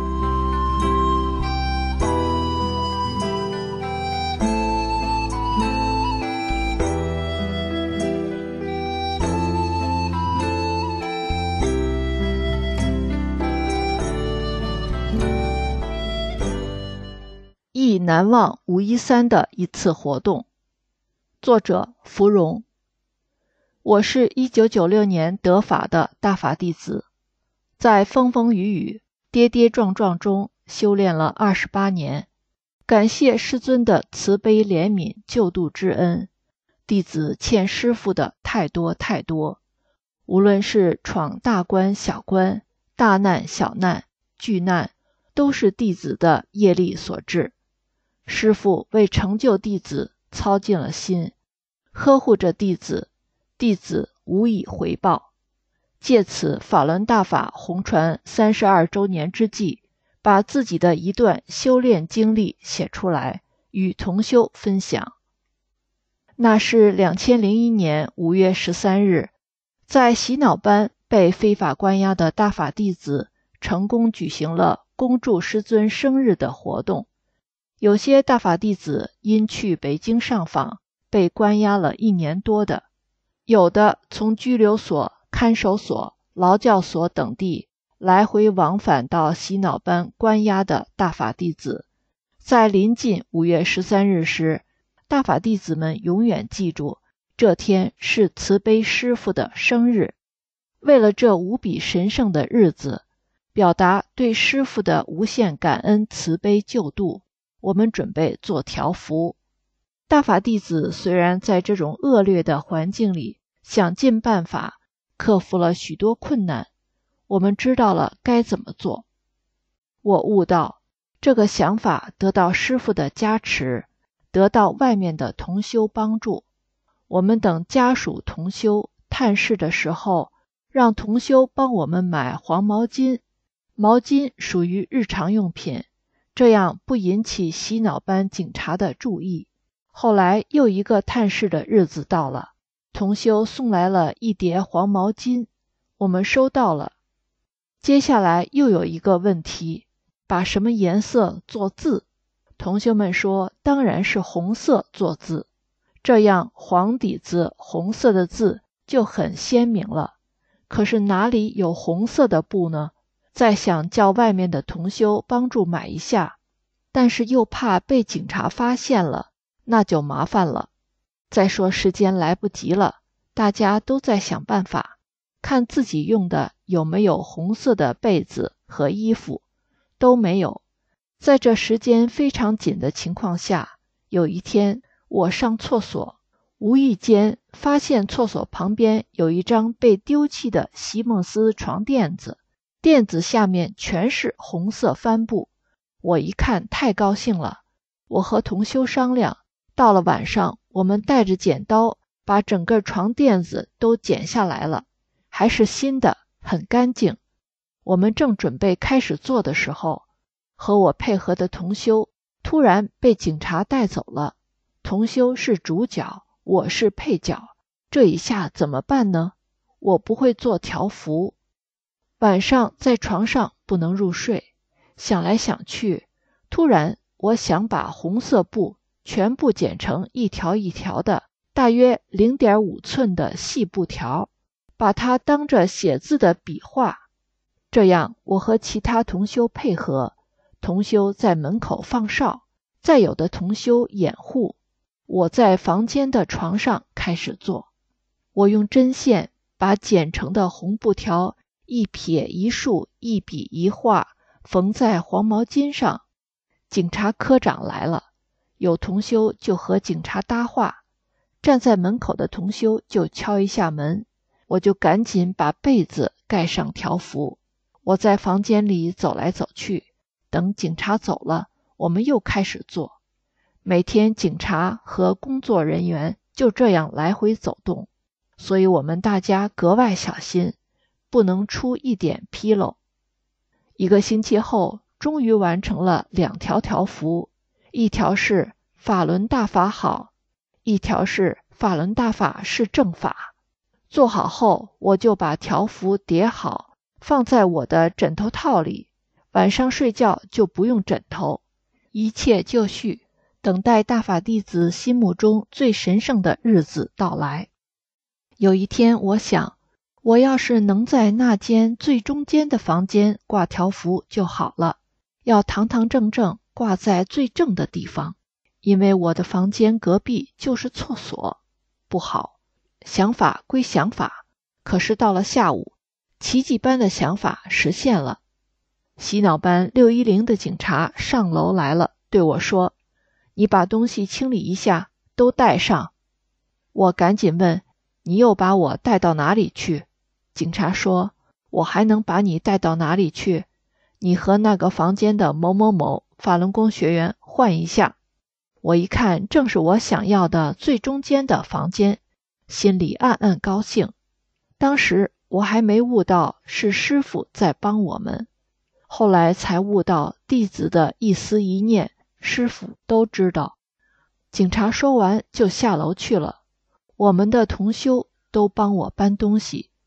忆难忘五一三的一次活动。作者芙蓉。我是一九九六年得法的大法弟子，在风风雨雨、跌跌撞撞中修炼了二十八年。感谢师尊的慈悲怜悯救度之恩，弟子欠师父的太多太多。无论是闯大关小关、大难小难、巨难，都是弟子的业力所致。师父为成就弟子操尽了心，呵护着弟子，弟子无以回报。借此法轮大法红传三十二周年之际，把自己的一段修炼经历写出来，与同修分享。那是两千零一年五月十三日， 在洗脑班被非法关押的大法弟子成功举行了恭祝师尊生日的活动。有些大法弟子因去北京上访，被关押了一年多的，有的从拘留所、看守所、劳教所等地来回往返到洗脑班关押的大法弟子，在临近五月十三日时，大法弟子们永远记住，这天是慈悲师父的生日。为了这无比神圣的日子，表达对师父的无限感恩慈悲救度，我们准备做条幅。大法弟子虽然在这种恶劣的环境里想尽办法克服了许多困难，我们知道了该怎么做。我悟到，这个想法得到师父的加持，得到外面的同修帮助。我们等家属同修探视的时候，让同修帮我们买黄毛巾，毛巾属于日常用品，这样不引起洗脑班警察的注意。后来又一个探视的日子到了，同修送来了一叠黄毛巾，我们收到了。接下来又有一个问题，把什么颜色做字？同修们说当然是红色做字，这样黄底子红色的字就很鲜明了。可是哪里有红色的布呢？再想叫外面的同修帮助买一下，但是又怕被警察发现了，那就麻烦了。再说时间来不及了，大家都在想办法，看自己用的有没有红色的被子和衣服，都没有。在这时间非常紧的情况下，有一天我上厕所，无意间发现厕所旁边有一张被丢弃的席梦思床垫子，垫子下面全是红色帆布。我一看太高兴了，我和同修商量，到了晚上我们带着剪刀把整个床垫子都剪下来了，还是新的，很干净。我们正准备开始做的时候，和我配合的同修突然被警察带走了。同修是主角，我是配角，这一下怎么办呢？我不会做条幅。晚上在床上不能入睡，想来想去，突然我想把红色布全部剪成一条一条的大约 零点五寸的细布条，把它当着写字的笔画。这样我和其他同修配合，同修在门口放哨，再有的同修掩护，我在房间的床上开始做。我用针线把剪成的红布条一撇一竖一笔一画缝在黄毛巾上。警察科长来了，有同修就和警察搭话，站在门口的同修就敲一下门，我就赶紧把被子盖上条幅。我在房间里走来走去，等警察走了，我们又开始做。每天警察和工作人员就这样来回走动，所以我们大家格外小心，不能出一点纰漏。一个星期后，终于完成了两条条幅，一条是法轮大法好，一条是法轮大法是正法。做好后，我就把条幅叠好，放在我的枕头套里，晚上睡觉就不用枕头，一切就绪，等待大法弟子心目中最神圣的日子到来。有一天我想，我要是能在那间最中间的房间挂条幅就好了，要堂堂正正挂在最正的地方，因为我的房间隔壁就是厕所。不好，想法归想法，可是到了下午，奇迹般的想法实现了。洗脑班六一零的警察上楼来了，对我说，你把东西清理一下，都带上。我赶紧问，你又把我带到哪里去？警察说，我还能把你带到哪里去？你和那个房间的某某某法轮功学员换一下。我一看正是我想要的最中间的房间，心里暗暗高兴。当时我还没悟到是师父在帮我们，后来才悟到弟子的一思一念，师父都知道。警察说完就下楼去了，我们的同修都帮我搬东西，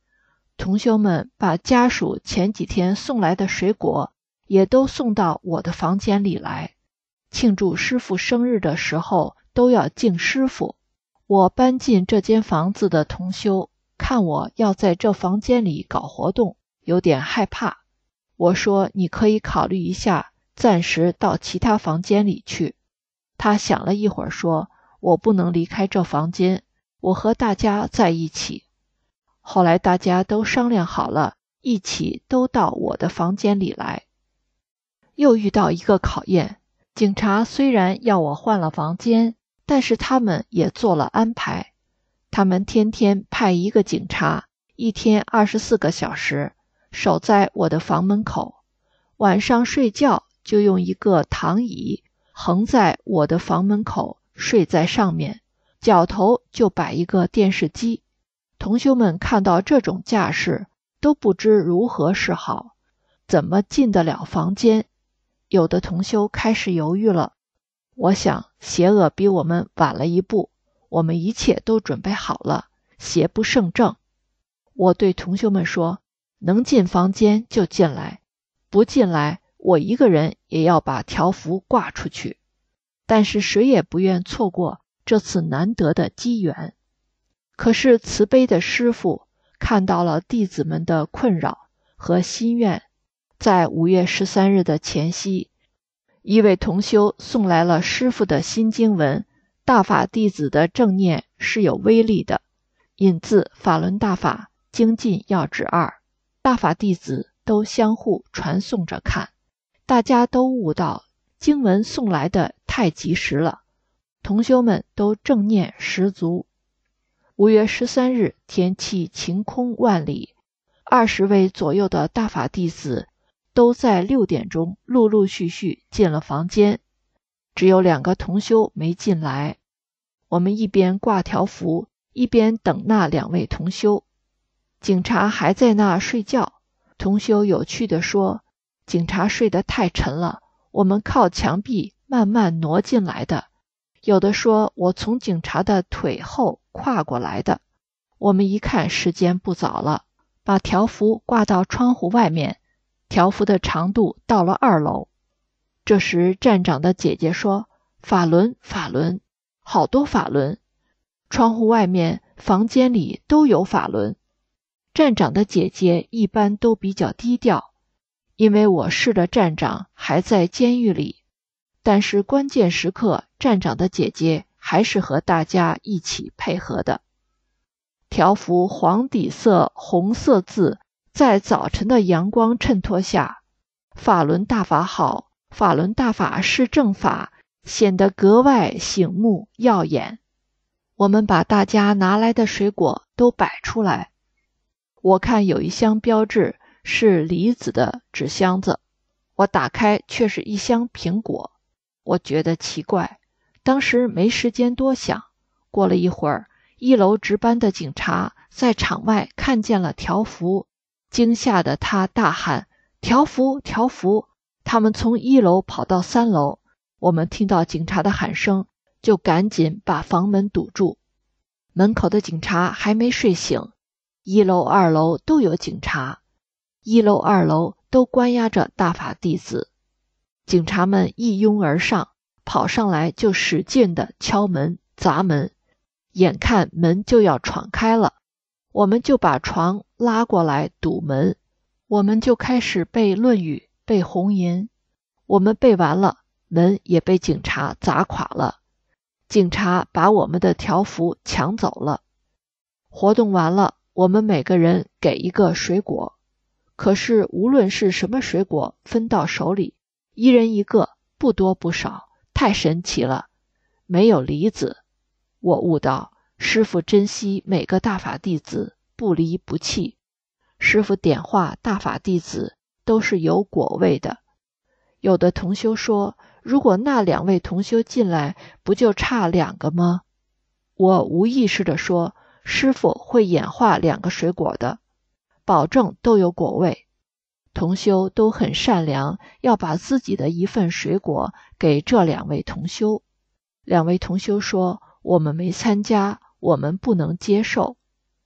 同修们把家属前几天送来的水果也都送到我的房间里来。庆祝师父生日的时候都要敬师父。我搬进这间房子的同修看我要在这房间里搞活动，有点害怕。我说你可以考虑一下，暂时到其他房间里去。他想了一会儿说，我不能离开这房间，我和大家在一起。后来大家都商量好了，一起都到我的房间里来。又遇到一个考验，警察虽然要我换了房间，但是他们也做了安排。他们天天派一个警察，一天二十四个小时，守在我的房门口。晚上睡觉就用一个躺椅横在我的房门口，睡在上面，脚头就摆一个电视机。同修们看到这种架势，都不知如何是好，怎么进得了房间？有的同修开始犹豫了。我想，邪恶比我们晚了一步，我们一切都准备好了，邪不胜正。我对同修们说，能进房间就进来，不进来，我一个人也要把条幅挂出去。但是谁也不愿错过这次难得的机缘。可是慈悲的师父看到了弟子们的困扰和心愿，在五月十三日的前夕，一位同修送来了师父的新经文，大法弟子的正念是有威力的，引自法轮大法精进要旨二，大法弟子都相互传颂着看，大家都悟到经文送来的太及时了，同修们都正念十足。五月十三日天气晴空万里，二十位左右的大法弟子都在六点钟陆陆续续进了房间，只有两个同修没进来。我们一边挂条幅，一边等那两位同修。警察还在那睡觉，同修有趣地说，警察睡得太沉了，我们靠墙壁慢慢挪进来的。有的说我从警察的腿后跨过来的。我们一看时间不早了，把条幅挂到窗户外面，条幅的长度到了二楼。这时站长的姐姐说，法轮法轮，好多法轮，窗户外面房间里都有法轮。站长的姐姐一般都比较低调，因为我市的站长还在监狱里，但是关键时刻站长的姐姐还是和大家一起配合的。条幅黄底色红色字在早晨的阳光衬托下，法轮大法好，法轮大法是正法，显得格外醒目耀眼。我们把大家拿来的水果都摆出来，我看有一箱标志是梨子的纸箱子，我打开却是一箱苹果。我觉得奇怪，当时没时间多想。过了一会儿，一楼值班的警察在场外看见了条幅，惊吓的他大喊，条幅条幅。他们从一楼跑到三楼，我们听到警察的喊声，就赶紧把房门堵住。门口的警察还没睡醒，一楼二楼都有警察，一楼二楼都关押着大法弟子。警察们一拥而上，跑上来就使劲地敲门砸门，眼看门就要闯开了，我们就把床拉过来堵门，我们就开始背论语背红吟。我们背完了，门也被警察砸垮了，警察把我们的条幅抢走了。活动完了，我们每个人给一个水果，可是无论是什么水果分到手里，一人一个，不多不少，太神奇了。没有梨子，我悟到师父珍惜每个大法弟子，不离不弃。师父点化大法弟子都是有果位的。有的同修说，如果那两位同修进来，不就差两个吗？我无意识地说，师父会演化两个水果的，保证都有果位。同修都很善良，要把自己的一份水果给这两位同修。两位同修说，我们没参加，我们不能接受。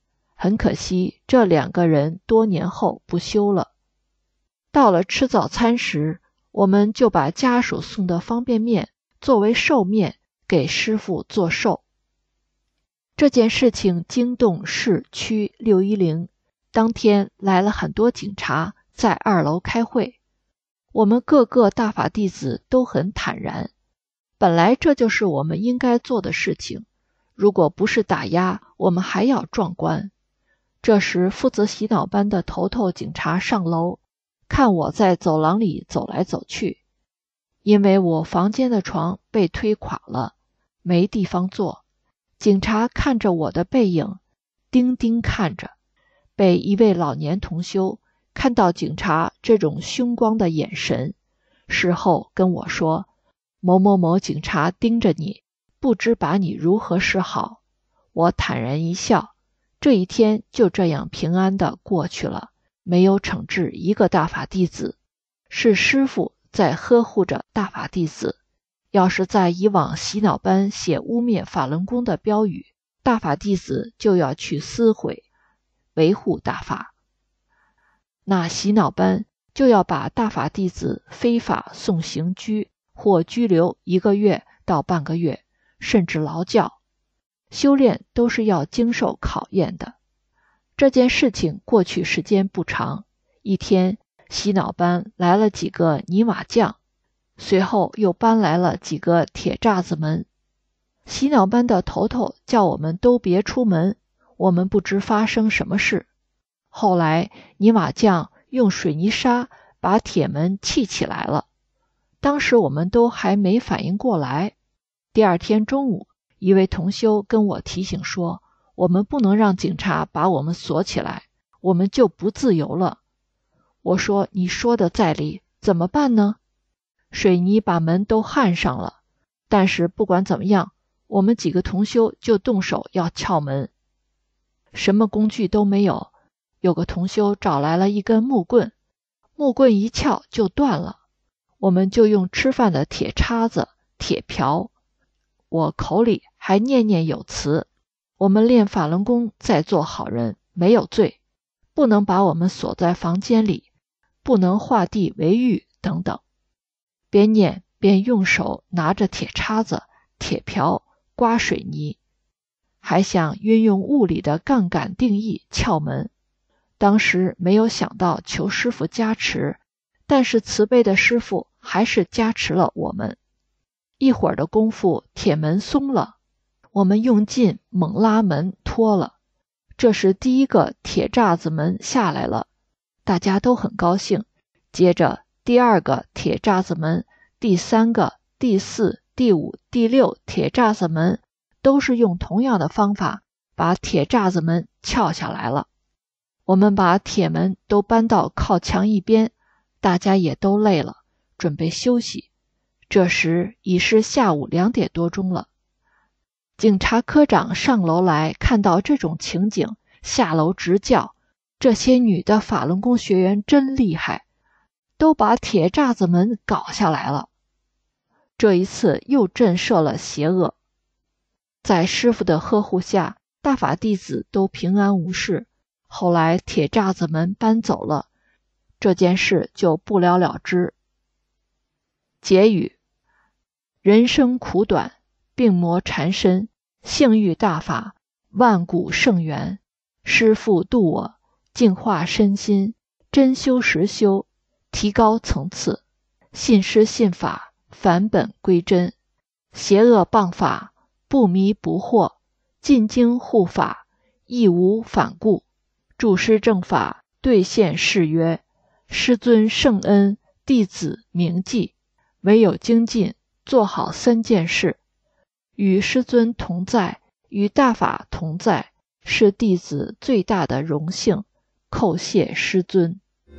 很可惜，这两个人多年后不修了。到了吃早餐时，我们就把家属送的方便面作为寿面给师父做寿。这件事情惊动市区六一零，当天来了很多警察在二楼开会。我们各个大法弟子都很坦然，本来这就是我们应该做的事情，如果不是打压，我们还要壮观。这时负责洗脑班的头头警察上楼，看我在走廊里走来走去，因为我房间的床被推垮了，没地方坐。警察看着我的背影，盯盯看着，被一位老年同修看到警察这种凶光的眼神，事后跟我说，某某某警察盯着你，不知把你如何是好。我坦然一笑，这一天就这样平安地过去了，没有惩治一个大法弟子，是师父在呵护着大法弟子。要是在以往洗脑班写污蔑法轮功的标语，大法弟子就要去撕毁，维护大法。那洗脑班就要把大法弟子非法送刑拘或拘留一个月到半个月，甚至劳教。修炼都是要经受考验的。这件事情过去时间不长，一天洗脑班来了几个泥瓦匠，随后又搬来了几个铁栅子门。洗脑班的头头叫我们都别出门，我们不知发生什么事。后来泥瓦匠用水泥沙把铁门砌起来了，当时我们都还没反应过来。第二天中午，一位同修跟我提醒说，我们不能让警察把我们锁起来，我们就不自由了。我说，你说的在理，怎么办呢？水泥把门都焊上了，但是不管怎么样，我们几个同修就动手要撬门。什么工具都没有，有个同修找来了一根木棍，木棍一撬就断了，我们就用吃饭的铁叉子、铁瓢。我口里还念念有词，我们练法轮功在做好人，没有罪，不能把我们锁在房间里，不能画地为狱等等。边念边用手拿着铁叉子、铁瓢刮水泥，还想运用物理的杠杆定义撬门。当时没有想到求师父加持，但是慈悲的师父还是加持了我们。一会儿的功夫，铁门松了，我们用劲猛拉门脱了，这时第一个铁栅子门下来了，大家都很高兴。接着第二个铁栅子门，第三个、第四、第五、第六铁栅子门都是用同样的方法把铁栅子门撬下来了。我们把铁门都搬到靠墙一边，大家也都累了，准备休息。这时已是下午两点多钟了。警察科长上楼来，看到这种情景，下楼直叫，这些女的法轮功学员真厉害，都把铁栅子门搞下来了。这一次又震慑了邪恶。在师父的呵护下，大法弟子都平安无事。后来铁栅子门搬走了，这件事就不了了之。结语：人生苦短，病魔缠身，性欲大法，万古圣缘。师父度我，净化身心，真修实修，提高层次，信师信法，返本归真，邪恶谤法，不迷不惑，进京护法，义无反顾，助师正法，兑现誓约。师尊圣恩，弟子铭记，唯有精进，做好三件事。与师尊同在，与大法同在，是弟子最大的荣幸，叩谢师尊。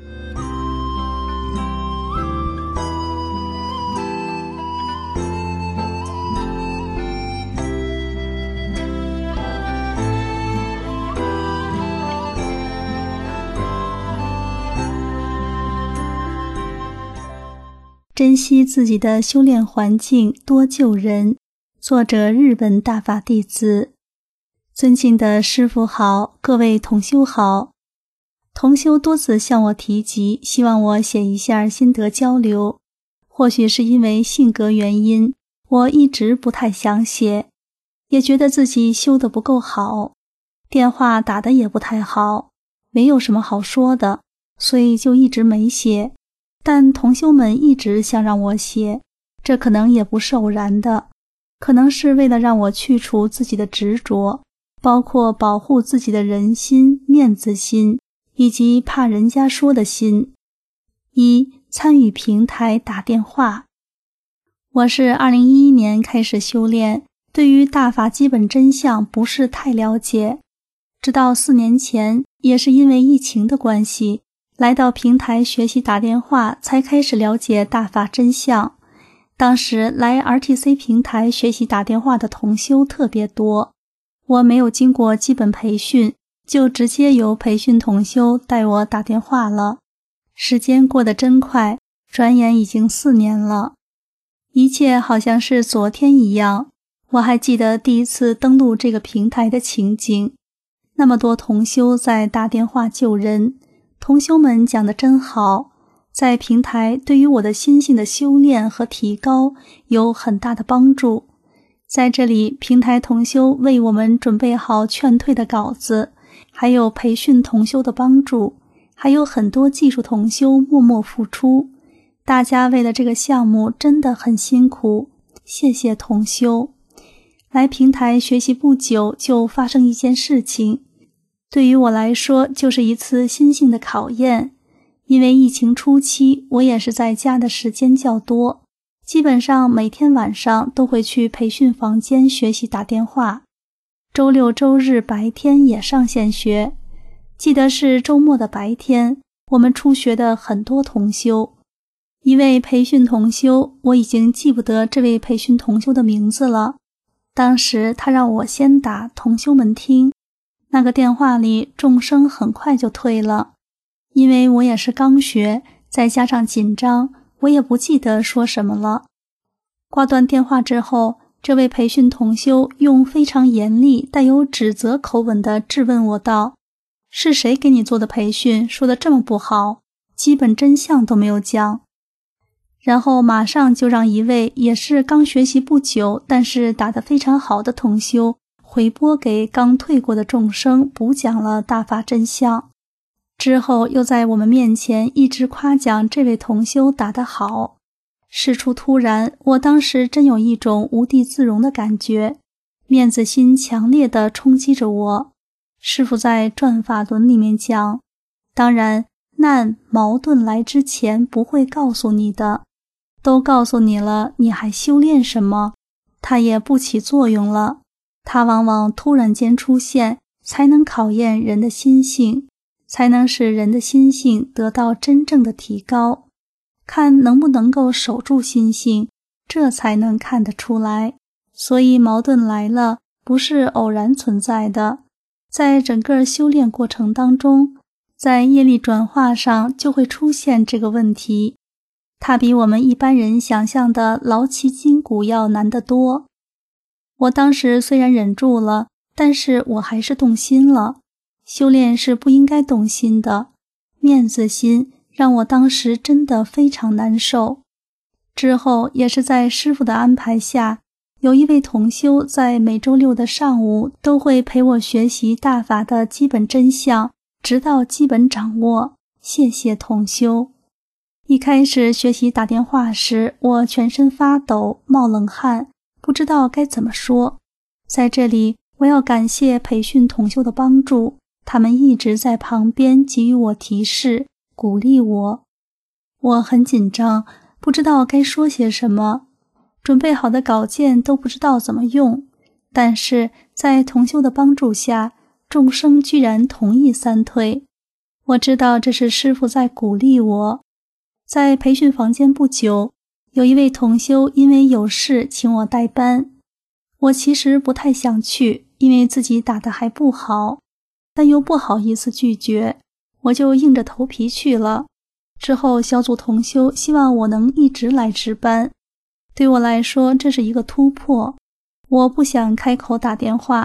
珍惜自己的修炼环境，多救人。作者：日本大法弟子。 尊敬的师父好，各位同修好。同修多次向我提及，希望我写一下心得交流。或许是因为性格原因，我一直不太想写，也觉得自己修得不够好，电话打得也不太好，没有什么好说的，所以就一直没写。但同修们一直想让我写，这可能也不是偶然的，可能是为了让我去除自己的执着，包括保护自己的人心、面子心，以及怕人家说的心。一、参与平台打电话。我是二零一一年开始修炼，对于大法基本真相不是太了解，直到四年前，也是因为疫情的关系，来到平台学习打电话，才开始了解大法真相。当时来 R T C 平台学习打电话的同修特别多，我没有经过基本培训，就直接由培训同修带我打电话了。时间过得真快，转眼已经四年了，一切好像是昨天一样。我还记得第一次登录这个平台的情景，那么多同修在打电话救人，同修们讲得真好，在平台对于我的心性的修炼和提高有很大的帮助。在这里，平台同修为我们准备好劝退的稿子，还有培训同修的帮助，还有很多技术同修默默付出，大家为了这个项目真的很辛苦，谢谢同修。来平台学习不久就发生一件事情，对于我来说就是一次心性的考验。因为疫情初期，我也是在家的时间较多，基本上每天晚上都会去培训房间学习打电话，周六周日白天也上线学。记得是周末的白天，我们初学的很多同修，一位培训同修，我已经记不得这位培训同修的名字了。当时他让我先打同修们听，那个电话里众生很快就退了，因为我也是刚学，再加上紧张，我也不记得说什么了。挂断电话之后，这位培训同修用非常严厉带有指责口吻地质问我道，是谁给你做的培训，说得这么不好，基本真相都没有讲。然后马上就让一位也是刚学习不久，但是打得非常好的同修回拨给刚退过的众生，补讲了大法真相。之后又在我们面前一直夸奖这位同修打得好。事出突然，我当时真有一种无地自容的感觉，面子心强烈地冲击着我。师父在转法轮里面讲，当然难矛盾来之前不会告诉你的，都告诉你了，你还修炼什么？它也不起作用了。它往往突然间出现，才能考验人的心性，才能使人的心性得到真正的提高。看能不能够守住心性，这才能看得出来。所以矛盾来了，不是偶然存在的，在整个修炼过程当中，在业力转化上就会出现这个问题。它比我们一般人想象的劳其筋骨要难得多。我当时虽然忍住了，但是我还是动心了。修炼是不应该动心的，面子心让我当时真的非常难受。之后也是在师父的安排下，有一位同修在每周六的上午都会陪我学习大法的基本真相，直到基本掌握。谢谢同修。一开始学习打电话时，我全身发抖，冒冷汗，不知道该怎么说。在这里，我要感谢培训同修的帮助，他们一直在旁边给予我提示，鼓励我。我很紧张，不知道该说些什么，准备好的稿件都不知道怎么用，但是在同修的帮助下，众生居然同意三退。我知道这是师父在鼓励我。在培训房间不久，有一位同修因为有事请我代班。我其实不太想去，因为自己打得还不好，但又不好意思拒绝，我就硬着头皮去了。之后小组同修希望我能一直来值班，对我来说这是一个突破。我不想开口打电话，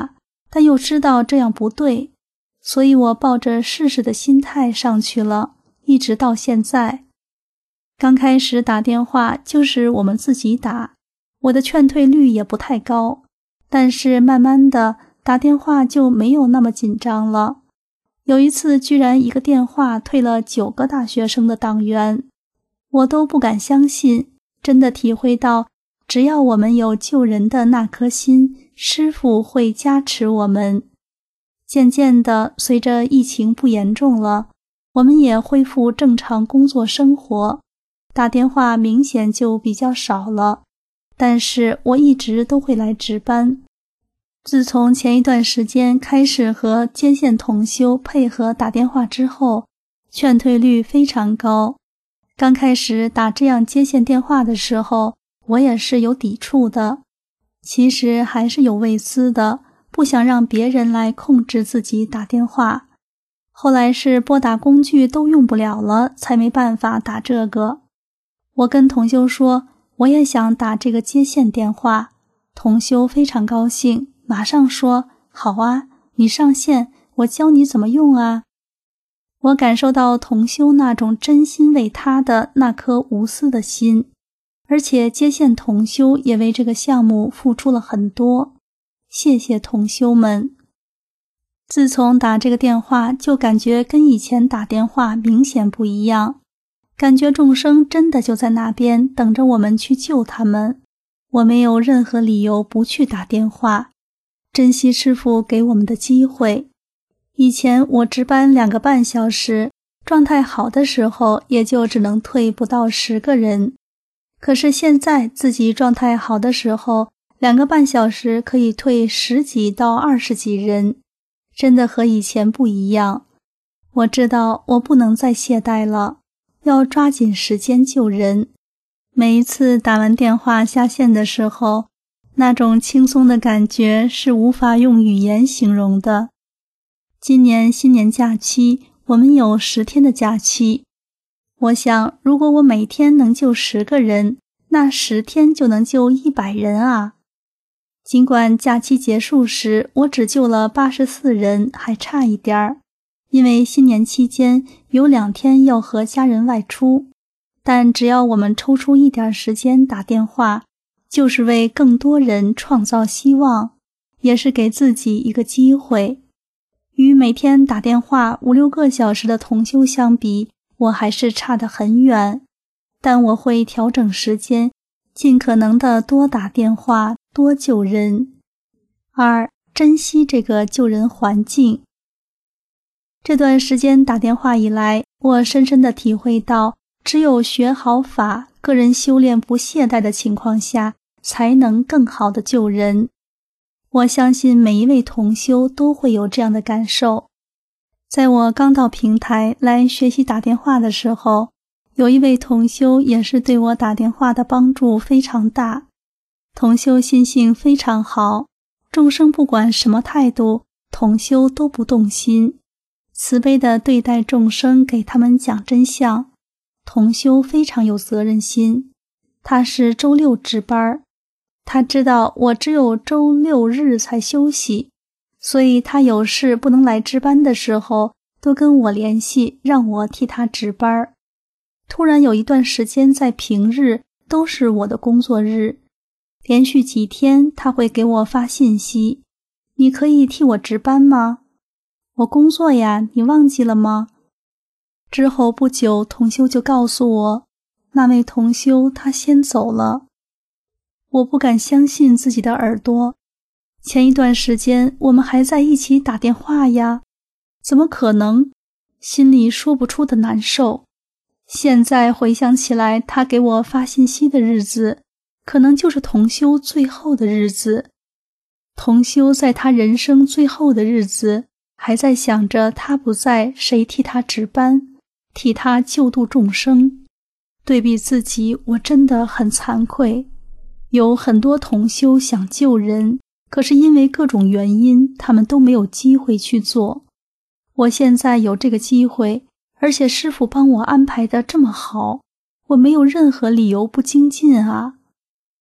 但又知道这样不对，所以我抱着试试的心态上去了，一直到现在。刚开始打电话就是我们自己打，我的劝退率也不太高，但是慢慢的打电话就没有那么紧张了。有一次居然一个电话退了九个大学生的党员，我都不敢相信，真的体会到只要我们有救人的那颗心，师父会加持我们。渐渐的，随着疫情不严重了，我们也恢复正常工作生活，打电话明显就比较少了，但是我一直都会来值班。自从前一段时间开始和接线同修配合打电话之后，劝退率非常高。刚开始打这样接线电话的时候，我也是有抵触的，其实还是有畏思的，不想让别人来控制自己打电话。后来是拨打工具都用不了了，才没办法打这个。我跟同修说，我也想打这个接线电话，同修非常高兴，马上说好啊，你上线，我教你怎么用啊。我感受到同修那种真心为他的那颗无私的心，而且接线同修也为这个项目付出了很多，谢谢同修们。自从打这个电话，就感觉跟以前打电话明显不一样，感觉众生真的就在那边等着我们去救他们，我没有任何理由不去打电话，珍惜师父给我们的机会。以前我值班两个半小时，状态好的时候也就只能退不到十个人，可是现在自己状态好的时候，两个半小时可以退十几到二十几人，真的和以前不一样。我知道我不能再懈怠了，要抓紧时间救人。每一次打完电话下线的时候，那种轻松的感觉是无法用语言形容的。今年新年假期，我们有十天的假期。我想，如果我每天能救十个人，那十天就能救一百人啊。尽管假期结束时我只救了八十四人，还差一点儿，因为新年期间有两天要和家人外出，但只要我们抽出一点时间打电话，就是为更多人创造希望，也是给自己一个机会。与每天打电话五六个小时的同修相比，我还是差得很远，但我会调整时间，尽可能的多打电话，多救人。二、珍惜这个救人环境。这段时间打电话以来，我深深地体会到，只有学好法，个人修炼不懈怠的情况下，才能更好的救人。我相信每一位同修都会有这样的感受。在我刚到平台来学习打电话的时候，有一位同修也是对我打电话的帮助非常大。同修心性非常好，众生不管什么态度，同修都不动心，慈悲地对待众生，给他们讲真相。同修非常有责任心，他是周六值班，他知道我只有周六日才休息，所以他有事不能来值班的时候，都跟我联系，让我替他值班。突然有一段时间在平日都是我的工作日，连续几天他会给我发信息，你可以替我值班吗？我工作呀，你忘记了吗？之后不久，同修就告诉我，那位同修他先走了。我不敢相信自己的耳朵，前一段时间我们还在一起打电话呀，怎么可能？心里说不出的难受。现在回想起来，他给我发信息的日子，可能就是同修最后的日子。同修在他人生最后的日子，还在想着他不在，谁替他值班，替他救度众生。对比自己，我真的很惭愧。有很多同修想救人，可是因为各种原因，他们都没有机会去做。我现在有这个机会，而且师父帮我安排的这么好，我没有任何理由不精进啊。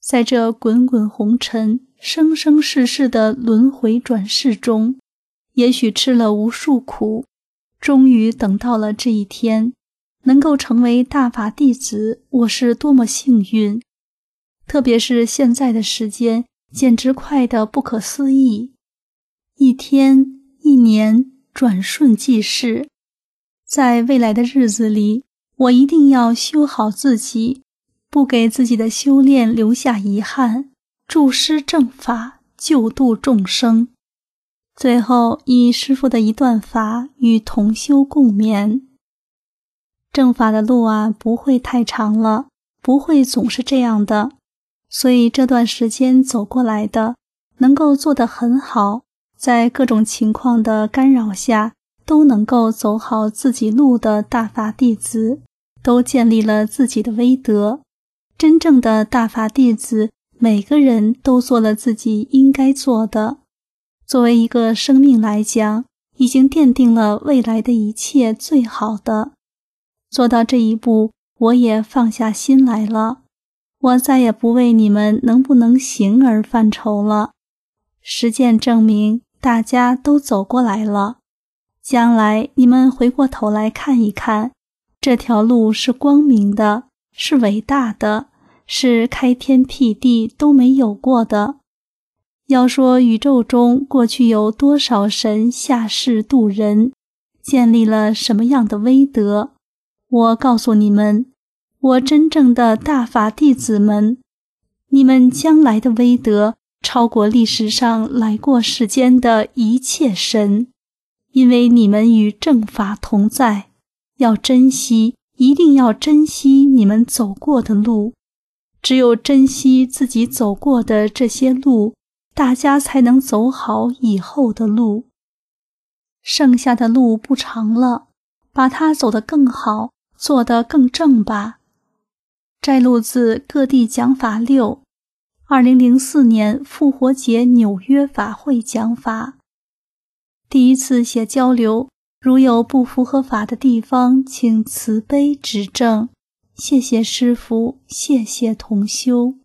在这滚滚红尘、生生世世的轮回转世中，也许吃了无数苦，终于等到了这一天，能够成为大法弟子，我是多么幸运！特别是现在的时间，简直快得不可思议。一天一年转瞬即逝，在未来的日子里，我一定要修好自己，不给自己的修炼留下遗憾，注施正法，救度众生。最后以师父的一段法与同修共勉。正法的路啊，不会太长了，不会总是这样的，所以这段时间走过来的，能够做得很好，在各种情况的干扰下，都能够走好自己路的大法弟子，都建立了自己的威德。真正的大法弟子，每个人都做了自己应该做的。作为一个生命来讲，已经奠定了未来的一切最好的。做到这一步，我也放下心来了，我再也不为你们能不能行而犯愁了。实践证明，大家都走过来了。将来你们回过头来看一看，这条路是光明的，是伟大的，是开天辟地都没有过的。要说宇宙中过去有多少神下世度人，建立了什么样的威德，我告诉你们，我真正的大法弟子们，你们将来的威德超过历史上来过世间的一切神，因为你们与正法同在，要珍惜，一定要珍惜你们走过的路。只有珍惜自己走过的这些路，大家才能走好以后的路。剩下的路不长了，把它走得更好，做得更正吧。摘录自各地讲法六，二零零四年复活节纽约法会讲法。第一次写交流，如有不符合法的地方，请慈悲指正。谢谢师父，谢谢同修。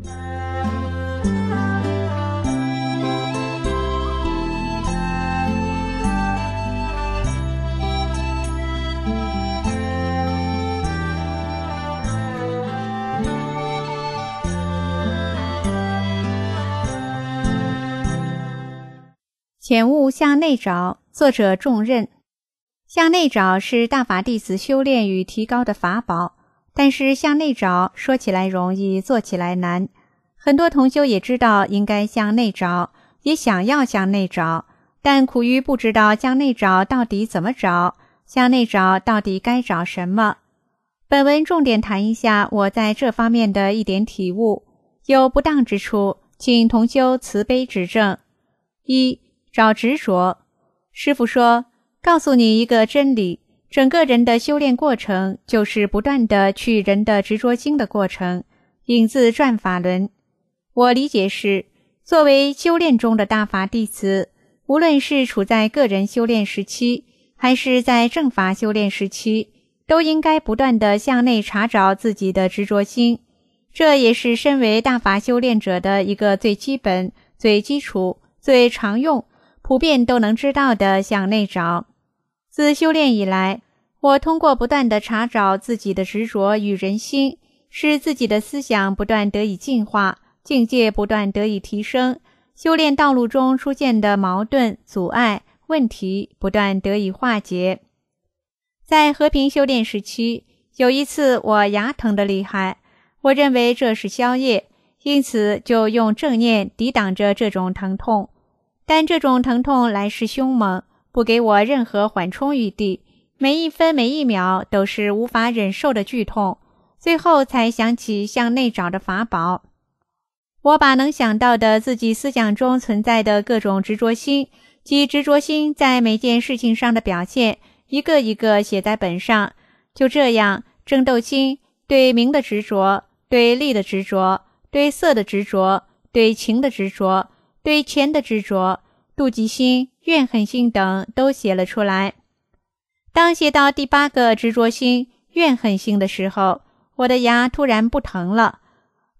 遣悟向内找，作者重任。向内找是大法弟子修炼与提高的法宝，但是向内找说起来容易，做起来难。很多同修也知道应该向内找，也想要向内找，但苦于不知道向内找到底怎么找，向内找到底该找什么。本文重点谈一下我在这方面的一点体悟，有不当之处，请同修慈悲指正。一、找执着。师父说，告诉你一个真理，整个人的修炼过程就是不断地去人的执着心的过程。引自转法轮。我理解是，作为修炼中的大法弟子，无论是处在个人修炼时期，还是在正法修炼时期，都应该不断地向内查找自己的执着心。这也是身为大法修炼者的一个最基本、最基础、最常用、普遍都能知道的向内找。自修炼以来，我通过不断地查找自己的执着与人心，使自己的思想不断得以进化，境界不断得以提升，修炼道路中出现的矛盾、阻碍、问题不断得以化解。在和平修炼时期，有一次我牙疼得厉害，我认为这是宵夜，因此就用正念抵挡着这种疼痛。但这种疼痛来势凶猛，不给我任何缓冲余地，每一分每一秒都是无法忍受的剧痛，最后才想起向内找的法宝。我把能想到的自己思想中存在的各种执着心及执着心在每件事情上的表现，一个一个写在本上。就这样，争斗心、对名的执着、对利的执着、对色的执着、对情的执着、对钱的执着、妒忌心、怨恨心等都写了出来。当写到第八个执着心、怨恨心的时候，我的牙突然不疼了。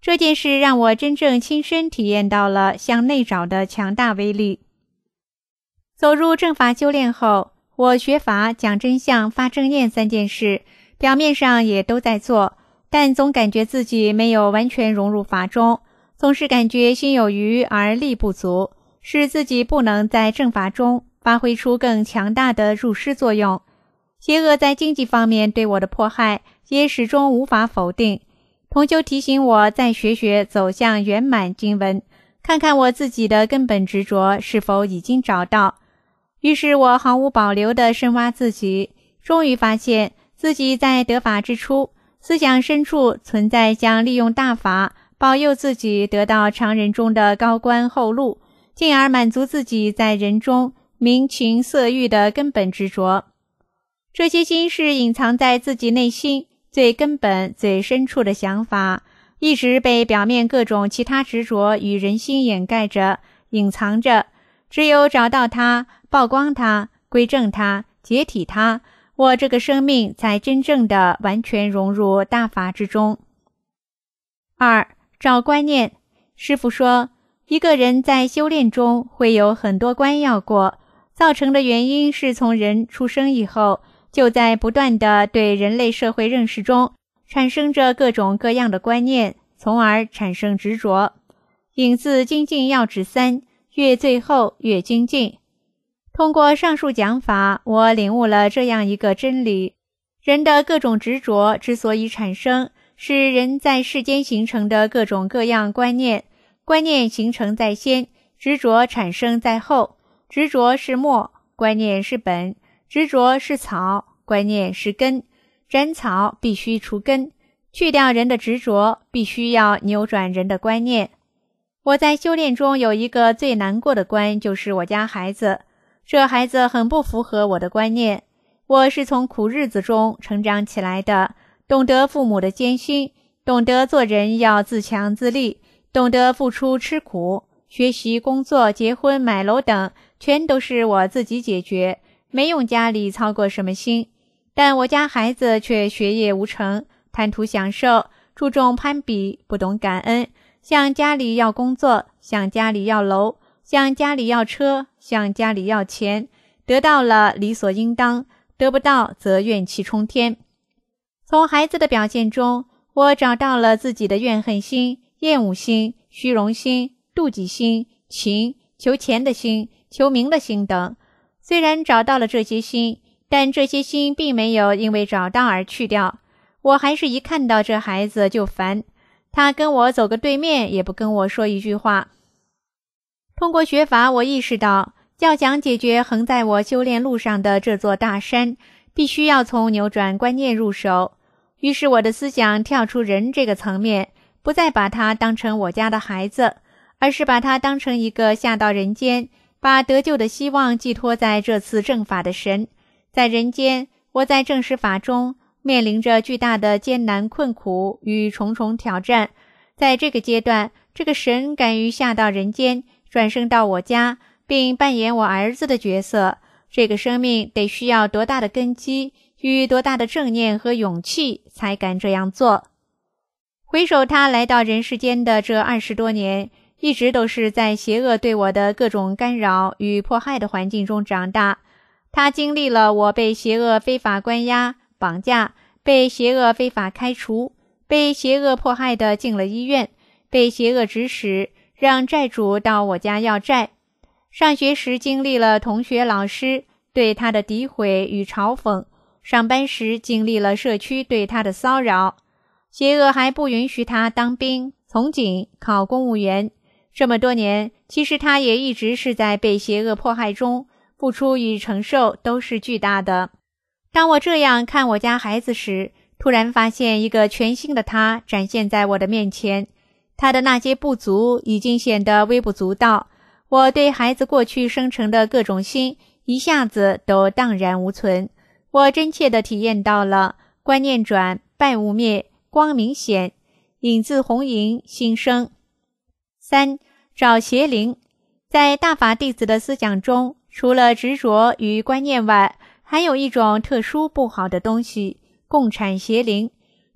这件事让我真正亲身体验到了向内找的强大威力。走入正法修炼后，我学法、讲真相、发正念三件事，表面上也都在做，但总感觉自己没有完全融入法中，总是感觉心有余而力不足，使自己不能在正法中发挥出更强大的入师作用。邪恶在经济方面对我的迫害也始终无法否定。同修提醒我再学学走向圆满经文，看看我自己的根本执着是否已经找到。于是我毫无保留地深挖自己，终于发现自己在得法之初，思想深处存在想利用大法保佑自己得到常人中的高官厚禄，进而满足自己在人中名情色欲的根本执着。这些心是隐藏在自己内心最根本最深处的想法，一直被表面各种其他执着与人心掩盖着隐藏着，只有找到它，曝光它，归正它，解体它，我这个生命才真正的完全融入大法之中。二、找观念。师父说，一个人在修炼中会有很多关要过，造成的原因是从人出生以后，就在不断的对人类社会认识中产生着各种各样的观念，从而产生执着。引自精进要旨三，越最后越精进。通过上述讲法，我领悟了这样一个真理：人的各种执着之所以产生，是人在世间形成的各种各样观念，观念形成在先，执着产生在后。执着是末，观念是本；执着是草，观念是根。斩草必须除根，去掉人的执着，必须要扭转人的观念。我在修炼中有一个最难过的关，就是我家孩子。这孩子很不符合我的观念。我是从苦日子中成长起来的，懂得父母的艰辛，懂得做人要自强自立，懂得付出吃苦，学习、工作、结婚、买楼等，全都是我自己解决，没用家里操过什么心。但我家孩子却学业无成，贪图享受，注重攀比，不懂感恩，向家里要工作，向家里要楼，向家里要车，向家里要钱，得到了理所应当，得不到则怨气冲天。从孩子的表现中，我找到了自己的怨恨心、厌恶心、虚荣心、妒忌心、情、求钱的心、求名的心等。虽然找到了这些心，但这些心并没有因为找到而去掉。我还是一看到这孩子就烦，他跟我走个对面也不跟我说一句话。通过学法，我意识到要想解决横在我修炼路上的这座大山，必须要从扭转观念入手。于是我的思想跳出人这个层面，不再把他当成我家的孩子，而是把他当成一个下到人间，把得救的希望寄托在这次正法的神。在人间，我在正实法中面临着巨大的艰难困苦与重重挑战。在这个阶段，这个神敢于下到人间，转生到我家，并扮演我儿子的角色，这个生命得需要多大的根基与多大的正念和勇气才敢这样做。回首他来到人世间的这二十多年，一直都是在邪恶对我的各种干扰与迫害的环境中长大。他经历了我被邪恶非法关押、绑架，被邪恶非法开除，被邪恶迫害的进了医院，被邪恶指使让债主到我家要债。上学时经历了同学老师对他的诋毁与嘲讽，上班时经历了社区对他的骚扰。邪恶还不允许他当兵、从警、考公务员。这么多年，其实他也一直是在被邪恶迫害中，付出与承受都是巨大的。当我这样看我家孩子时，突然发现一个全新的他展现在我的面前。他的那些不足已经显得微不足道，我对孩子过去生成的各种心一下子都荡然无存。我真切地体验到了观念转，败物灭，光明显，影自红萤，心生。三、找邪灵。在大法弟子的思想中，除了执着与观念外，还有一种特殊不好的东西，共产邪灵。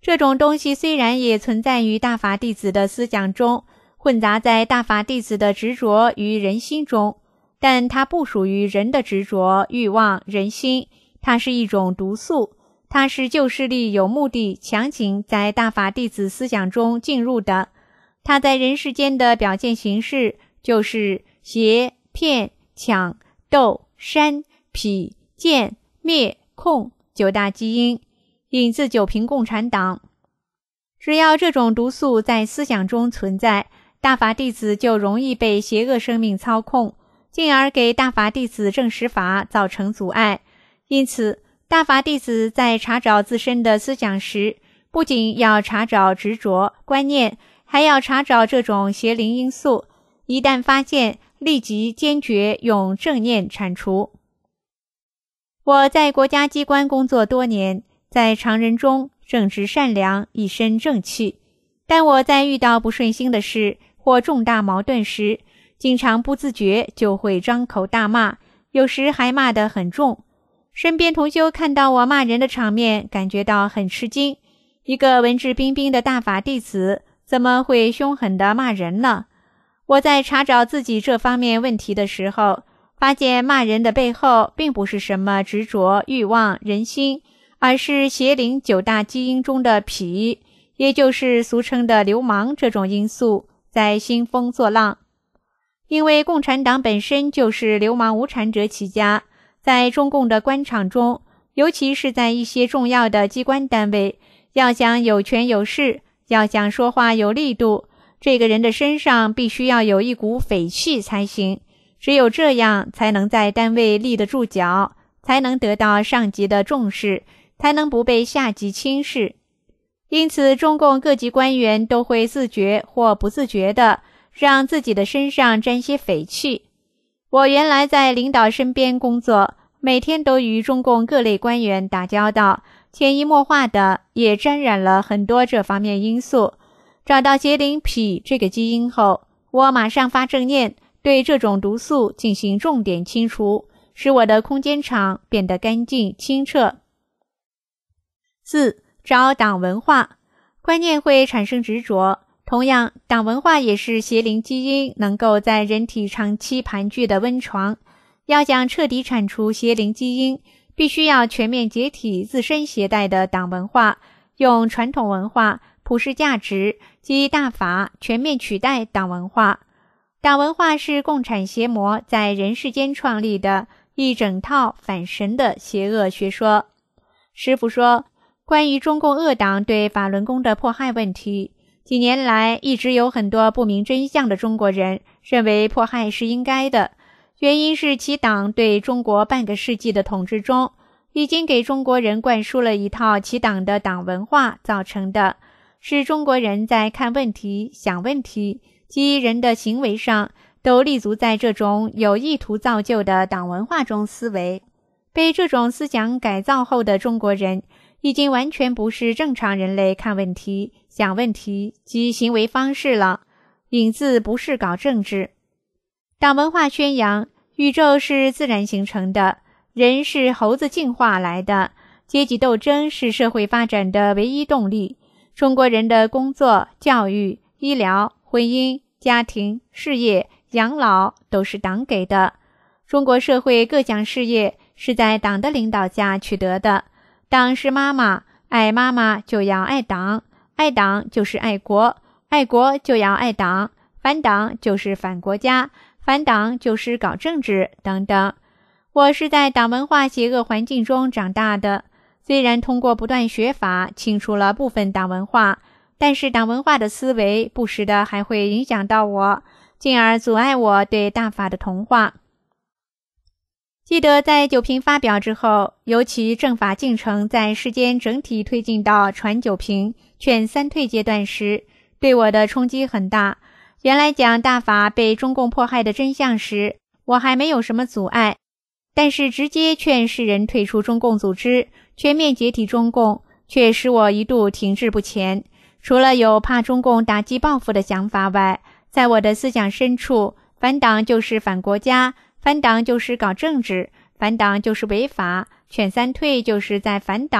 这种东西虽然也存在于大法弟子的思想中，混杂在大法弟子的执着与人心中，但它不属于人的执着、欲望、人心，它是一种毒素，它是旧势力有目的强行在大法弟子思想中进入的。它在人世间的表现形式就是邪、骗、抢、斗、煽、痞、贱、灭、控九大基因，引自九评共产党。只要这种毒素在思想中存在，大法弟子就容易被邪恶生命操控，进而给大法弟子证实法造成阻碍。因此，大法弟子在查找自身的思想时，不仅要查找执着、观念，还要查找这种邪灵因素，一旦发现，立即坚决用正念铲除。我在国家机关工作多年，在常人中正直善良，一身正气，但我在遇到不顺心的事或重大矛盾时，经常不自觉就会张口大骂，有时还骂得很重。身边同修看到我骂人的场面，感觉到很吃惊，一个文质彬彬的大法弟子怎么会凶狠地骂人呢？我在查找自己这方面问题的时候，发现骂人的背后并不是什么执着、欲望、人心，而是邪灵九大基因中的痞，也就是俗称的流氓这种因素在兴风作浪。因为共产党本身就是流氓无产者起家，在中共的官场中，尤其是在一些重要的机关单位，要想有权有势，要想说话有力度，这个人的身上必须要有一股匪气才行，只有这样才能在单位立得住脚，才能得到上级的重视，才能不被下级轻视。因此，中共各级官员都会自觉或不自觉地让自己的身上沾些匪气。我原来在领导身边工作，每天都与中共各类官员打交道，潜移默化的也沾染了很多这方面因素。找到邪灵痞这个基因后，我马上发正念，对这种毒素进行重点清除，使我的空间场变得干净清澈。四、找党文化。观念会产生执着，同样，党文化也是邪灵基因能够在人体长期盘踞的温床。要想彻底铲除邪灵基因，必须要全面解体自身携带的党文化，用传统文化、普世价值及大法全面取代党文化。党文化是共产邪魔在人世间创立的一整套反神的邪恶学说。师父说，关于中共恶党对法轮功的迫害问题，几年来一直有很多不明真相的中国人认为迫害是应该的，原因是其党对中国半个世纪的统治中，已经给中国人灌输了一套其党的党文化造成的，使中国人在看问题、想问题及人的行为上都立足在这种有意图造就的党文化中思维。被这种思想改造后的中国人已经完全不是正常人类看问题、想问题及行为方式了，引自不是搞政治。党文化宣扬宇宙是自然形成的，人是猴子进化来的，阶级斗争是社会发展的唯一动力，中国人的工作、教育、医疗、婚姻、家庭、事业、养老都是党给的。中国社会各项事业是在党的领导下取得的。党是妈妈，爱妈妈就要爱党，爱党就是爱国，爱国就要爱党，反党就是反国家，反党就是搞政治等等。我是在党文化邪恶环境中长大的，虽然通过不断学法清除了部分党文化，但是党文化的思维不时的还会影响到我，进而阻碍我对大法的同化。记得在九评发表之后，尤其正法进程在世间整体推进到传九评、劝三退阶段时，对我的冲击很大。原来讲大法被中共迫害的真相时，我还没有什么阻碍，但是直接劝世人退出中共组织，全面解体中共，却使我一度停滞不前。除了有怕中共打击报复的想法外，在我的思想深处，反党就是反国家，反党就是搞政治，反党就是违法，劝三退就是在反党，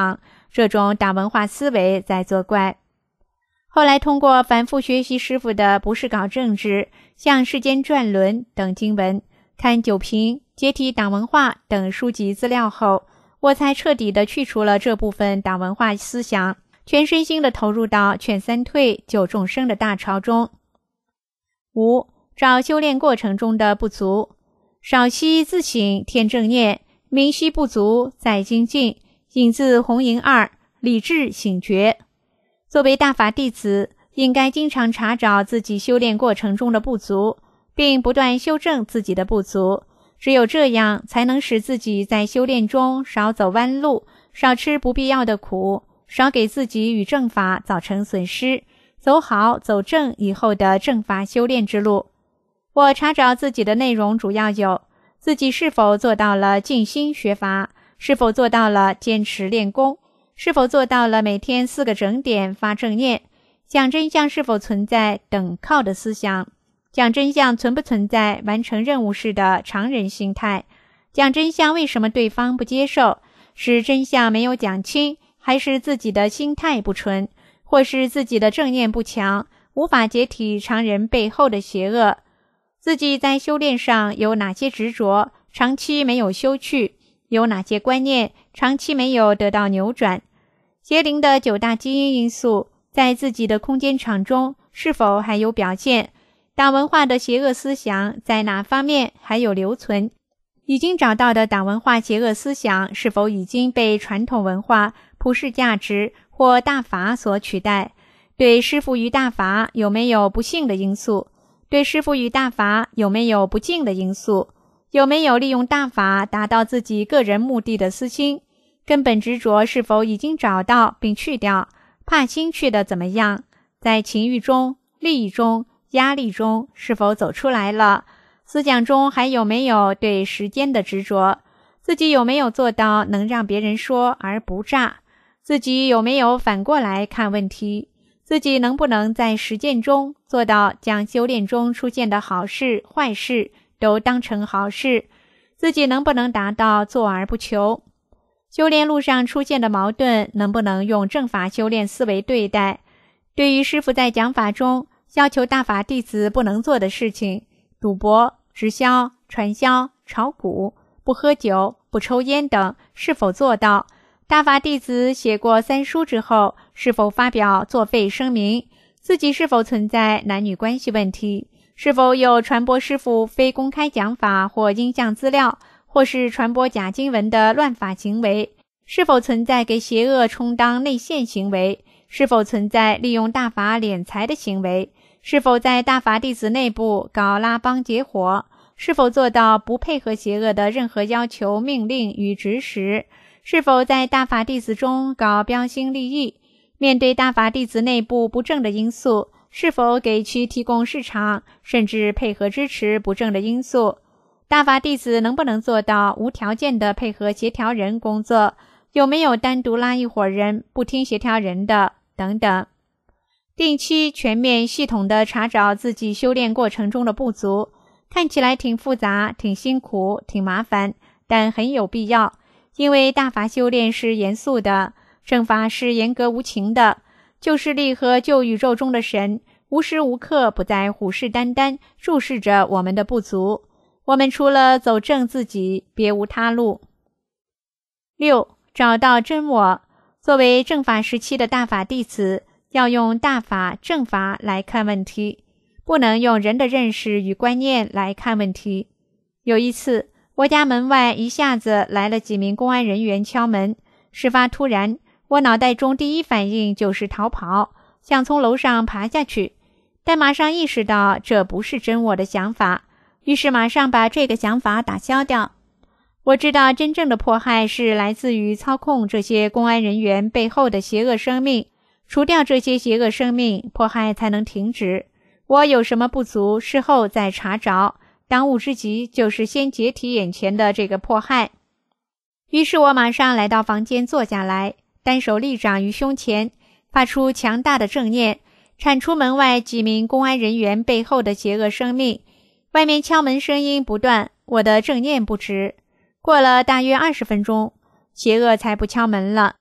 这种大文化思维在作怪。后来通过反复学习师父的《不是搞政治》、像《世间转轮》等经文，看九评、解体党文化等书籍资料后，我才彻底地去除了这部分党文化思想，全身心地投入到劝三退、救众生的大潮中。五、找修炼过程中的不足。少息自省添正念，明晰不足再精进，引自红银二，理智醒觉。作为大法弟子，应该经常查找自己修炼过程中的不足，并不断修正自己的不足。只有这样，才能使自己在修炼中少走弯路，少吃不必要的苦，少给自己与正法造成损失，走好走正以后的正法修炼之路。我查找自己的内容主要有：自己是否做到了静心学法，是否做到了坚持练功，是否做到了每天四个整点发正念，讲真相是否存在等靠的思想，讲真相存不存在完成任务式的常人心态，讲真相为什么对方不接受，是真相没有讲清，还是自己的心态不纯，或是自己的正念不强，无法解体常人背后的邪恶。自己在修炼上有哪些执着，长期没有修去，有哪些观念长期没有得到扭转。邪灵的九大基因因素在自己的空间场中是否还有表现，党文化的邪恶思想在哪方面还有留存，已经找到的党文化邪恶思想是否已经被传统文化、普世价值或大法所取代，对师父与大法有没有不信的因素，对师父与大法有没有不敬的因素，有没有利用大法达到自己个人目的的私心，根本执着是否已经找到并去掉，怕心去的怎么样，在情欲中、利益中、压力中是否走出来了，思想中还有没有对时间的执着，自己有没有做到能让别人说而不诈，自己有没有反过来看问题，自己能不能在实践中做到将修炼中出现的好事坏事都当成好事，自己能不能达到做而不求，修炼路上出现的矛盾能不能用正法修炼思维对待。对于师父在讲法中要求大法弟子不能做的事情，赌博、直销、传销、炒股、不喝酒、不抽烟等，是否做到？大法弟子写过三书之后，是否发表作废声明？自己是否存在男女关系问题？是否有传播师父非公开讲法或音像资料，或是传播假经文的乱法行为？是否存在给邪恶充当内线行为？是否存在利用大法敛财的行为？是否在大法弟子内部搞拉帮结伙？是否做到不配合邪恶的任何要求、命令与指使？是否在大法弟子中搞标新立异？面对大法弟子内部不正的因素，是否给其提供市场，甚至配合支持不正的因素？大法弟子能不能做到无条件的配合协调人工作？有没有单独拉一伙人不听协调人的？等等。定期全面系统的查找自己修炼过程中的不足，看起来挺复杂、挺辛苦、挺麻烦，但很有必要。因为大法修炼是严肃的，正法是严格无情的，救世力和救宇宙中的神无时无刻不在虎视眈眈注视着我们的不足，我们除了走正自己别无他路。六、找到真我。作为正法时期的大法弟子，要用大法正法来看问题，不能用人的认识与观念来看问题。有一次，我家门外一下子来了几名公安人员敲门，事发突然，我脑袋中第一反应就是逃跑，想从楼上爬下去，但马上意识到这不是真我的想法，于是马上把这个想法打消掉。我知道真正的迫害是来自于操控这些公安人员背后的邪恶生命，除掉这些邪恶生命，迫害才能停止。我有什么不足，事后再查找，当务之急就是先解体眼前的这个迫害。于是我马上来到房间坐下来，单手立掌于胸前，发出强大的正念，铲除门外几名公安人员背后的邪恶生命。外面敲门声音不断，我的正念不止。过了大约二十分钟，邪恶才不敲门了。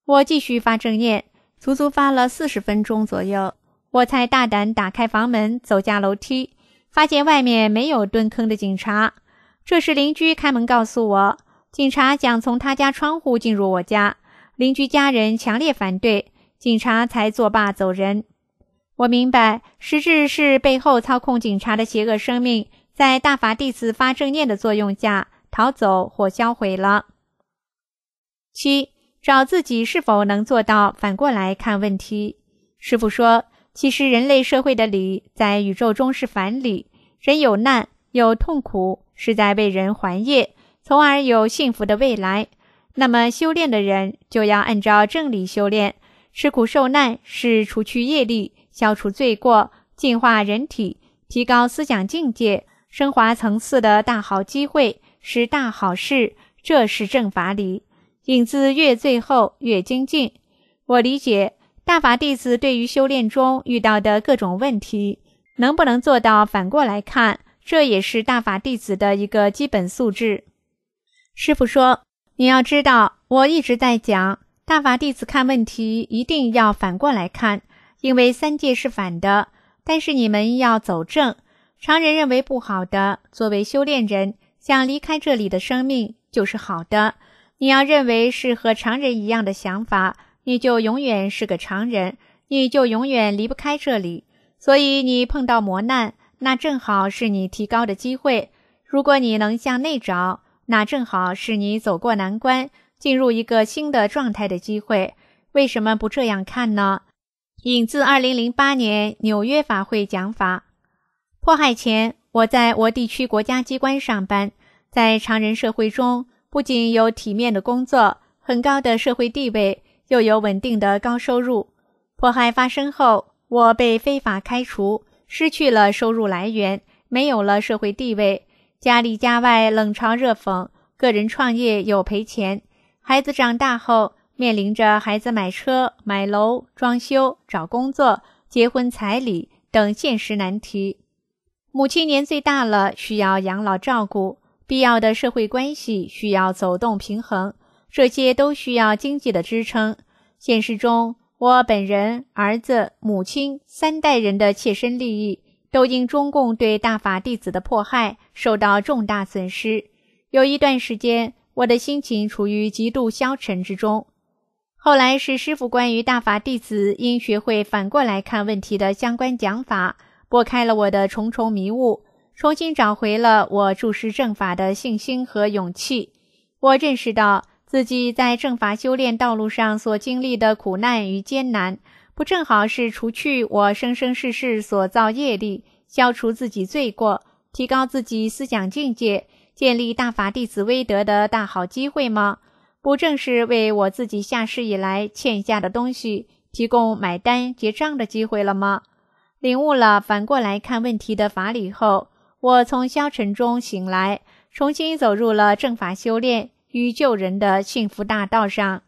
我继续发正念，足足发了四十分钟左右，我才大胆打开房门，走下楼梯，发现外面没有蹲坑的警察。这时邻居开门告诉我，警察想从他家窗户进入我家，邻居家人强烈反对，警察才作罢走人。我明白，实质是背后操控警察的邪恶生命，在大法弟子发正念的作用下逃走或销毁了。七，找自己是否能做到反过来看问题。师父说，其实人类社会的理在宇宙中是反理，人有难有痛苦，是在为人还业，从而有幸福的未来。那么修炼的人就要按照正理修炼，吃苦受难是除去业力，消除罪过，净化人体，提高思想境界，升华层次的大好机会，是大好事，这是正法理。影子越最后越精进。我理解大法弟子对于修炼中遇到的各种问题，能不能做到反过来看，这也是大法弟子的一个基本素质。师父说，你要知道，我一直在讲，大法弟子看问题一定要反过来看，因为三界是反的，但是你们要走正。常人认为不好的，作为修炼人，想离开这里的生命就是好的。你要认为是和常人一样的想法，你就永远是个常人，你就永远离不开这里。所以你碰到磨难，那正好是你提高的机会。如果你能向内找，那正好是你走过难关，进入一个新的状态的机会。为什么不这样看呢？引自二零零八年纽约法会讲法。迫害前，我在我地区国家机关上班，在常人社会中，不仅有体面的工作，很高的社会地位，又有稳定的高收入。迫害发生后，我被非法开除，失去了收入来源，没有了社会地位，家里家外冷嘲热讽，个人创业又赔钱。孩子长大后，面临着孩子买车、买楼、装修、找工作、结婚彩礼等现实难题。母亲年岁大了，需要养老照顾，必要的社会关系需要走动平衡，这些都需要经济的支撑。现实中，我本人、儿子、母亲三代人的切身利益都因中共对大法弟子的迫害受到重大损失。有一段时间，我的心情处于极度消沉之中。后来是师父关于大法弟子应学会反过来看问题的相关讲法，拨开了我的重重迷雾，重新找回了我注视正法的信心和勇气。我认识到自己在正法修炼道路上所经历的苦难与艰难，不正好是除去我生生世世所造业力，消除自己罪过，提高自己思想境界，建立大法弟子威德的大好机会吗？不正是为我自己下世以来欠下的东西提供买单结账的机会了吗？领悟了反过来看问题的法理后，我从消沉中醒来，重新走入了正法修炼与救人的幸福大道上。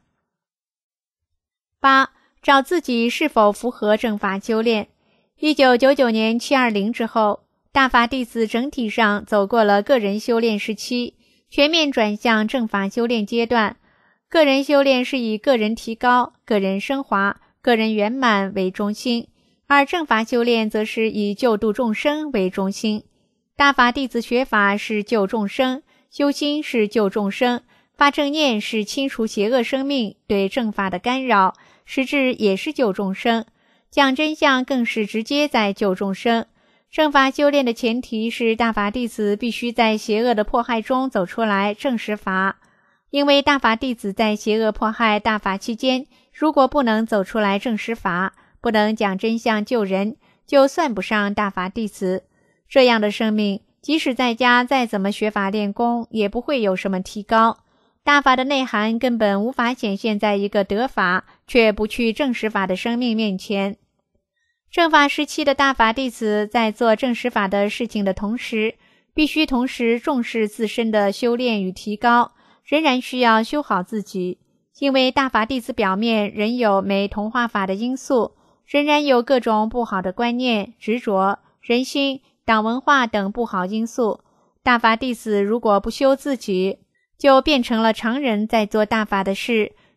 八、找自己是否符合正法修炼。一九九九年七二零之后，大法弟子整体上走过了个人修炼时期，全面转向正法修炼阶段。个人修炼是以个人提高、个人升华、个人圆满为中心，而正法修炼则是以救度众生为中心。大法弟子学法是救众生，修心是救众生，发正念是清除邪恶生命对正法的干扰，实质也是救众生。讲真相更是直接在救众生。正法修炼的前提是大法弟子必须在邪恶的迫害中走出来证实法。因为大法弟子在邪恶迫害大法期间，如果不能走出来证实法，不能讲真相救人，就算不上大法弟子。这样的生命，即使在家再怎么学法练功，也不会有什么提高。大法的内涵根本无法显现在一个得法却不去证实法的生命面前。正法时期的大法弟子在做证实法的事情的同时，必须同时重视自身的修炼与提高，仍然需要修好自己。因为大法弟子表面仍有没同化法的因素，仍然有各种不好的观念、执着、人心、党文化等不好因素。大法弟子如果不修自己，就变成了常人在做大法的事，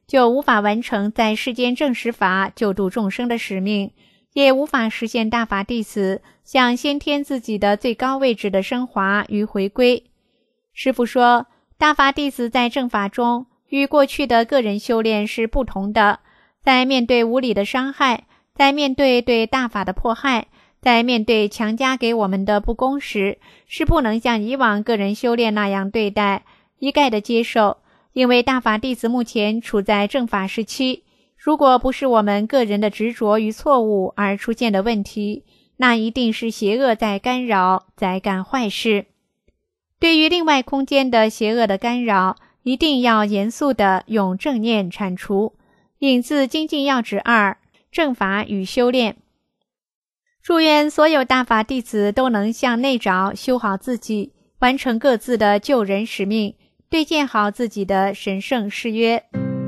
就无法完成在世间正实法救度众生的使命，也无法实现大法弟子向先天自己的最高位置的升华与回归。师父说，大法弟子在正法中与过去的个人修炼是不同的，在面对无理的伤害，在面对对大法的迫害，在面对强加给我们的不公时，是不能像以往个人修炼那样对待，一概的接受。因为大法弟子目前处在正法时期，如果不是我们个人的执着与错误而出现的问题，那一定是邪恶在干扰，在干坏事。对于另外空间的邪恶的干扰，一定要严肃地用正念铲除。引自精进要旨二，正法与修炼。祝愿所有大法弟子都能向内找，修好自己，完成各自的救人使命，对见好自己的神圣誓约。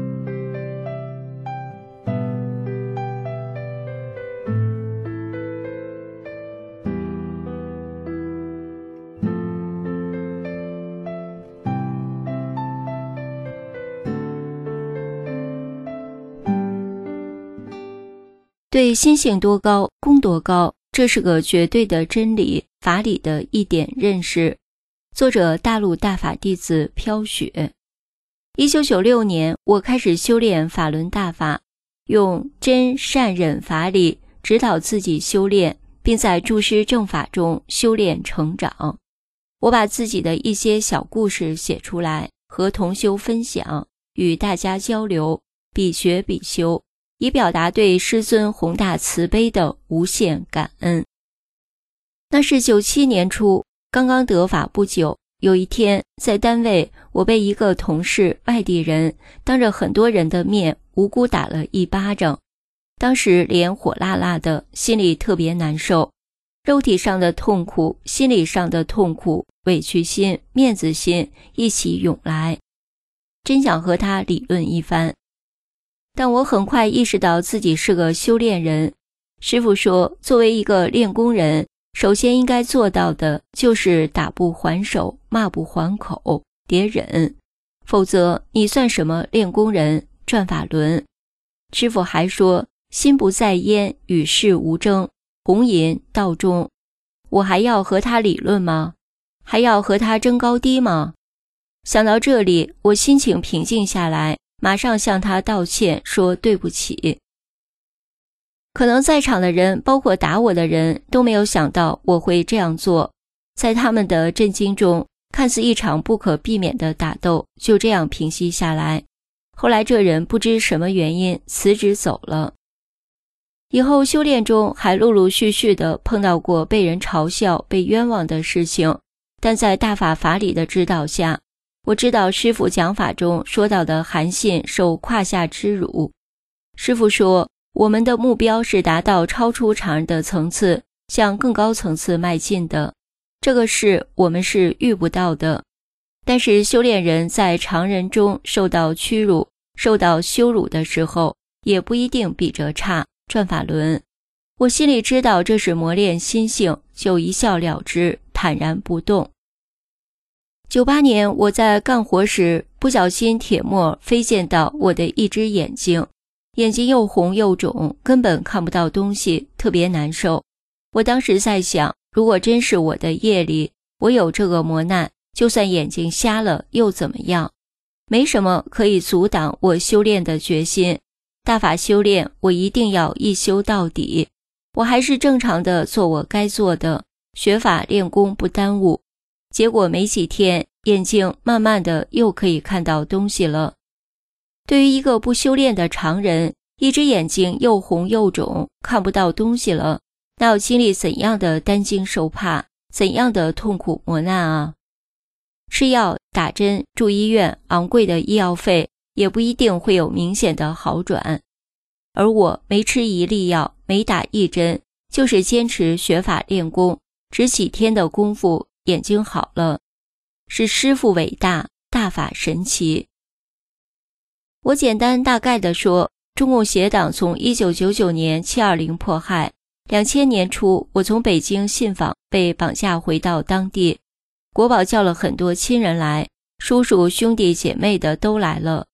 对心性多高，功多高，这是个绝对的真理，法理的一点认识。作者大陆大法弟子飘雪。一九九六年，我开始修炼法轮大法，用真善忍法理指导自己修炼，并在注师正法中修炼成长。我把自己的一些小故事写出来，和同修分享，与大家交流，比学比修，以表达对师尊宏大慈悲的无限感恩。那是九七年初，刚刚得法不久，有一天在单位，我被一个同事外地人当着很多人的面无辜打了一巴掌，当时脸火辣辣的，心里特别难受，肉体上的痛苦，心理上的痛苦，委屈心、面子心一起涌来，真想和他理论一番。但我很快意识到自己是个修炼人。师父说，作为一个练功人，首先应该做到的就是打不还手，骂不还口，得忍，否则你算什么练功人，转法轮。师父还说，心不在焉，与世无争，红银道中。我还要和他理论吗？还要和他争高低吗？想到这里，我心情平静下来，马上向他道歉，说对不起。可能在场的人，包括打我的人，都没有想到我会这样做。在他们的震惊中，看似一场不可避免的打斗就这样平息下来。后来这人不知什么原因辞职走了。以后修炼中还陆陆续续地碰到过被人嘲笑、被冤枉的事情，但在大法法理的指导下，我知道师父讲法中说到的韩信受胯下之辱。师父说，我们的目标是达到超出常人的层次，向更高层次迈进的，这个事我们是遇不到的。但是修炼人在常人中受到屈辱、受到羞辱的时候，也不一定比这差，转法轮。我心里知道这是磨练心性，就一笑了之，坦然不动。九八年我在干活时，不小心铁末飞溅到我的一只眼睛，眼睛又红又肿，根本看不到东西，特别难受。我当时在想，如果真是我的业力，我有这个磨难，就算眼睛瞎了又怎么样？没什么可以阻挡我修炼的决心。大法修炼，我一定要一修到底。我还是正常的做我该做的，学法练功不耽误。结果没几天，眼睛慢慢的又可以看到东西了。对于一个不修炼的常人，一只眼睛又红又肿，看不到东西了，那要经历怎样的担惊受怕，怎样的痛苦磨难啊！吃药、打针、住医院，昂贵的医药费也不一定会有明显的好转。而我没吃一粒药，没打一针，就是坚持学法练功，只几天的功夫，眼睛好了。是师父伟大，大法神奇。我简单大概地说，中共邪党从一九九九年七二零迫害，两千年初我从北京信访被绑架回到当地，国宝叫了很多亲人来，叔叔兄弟姐妹的都来了。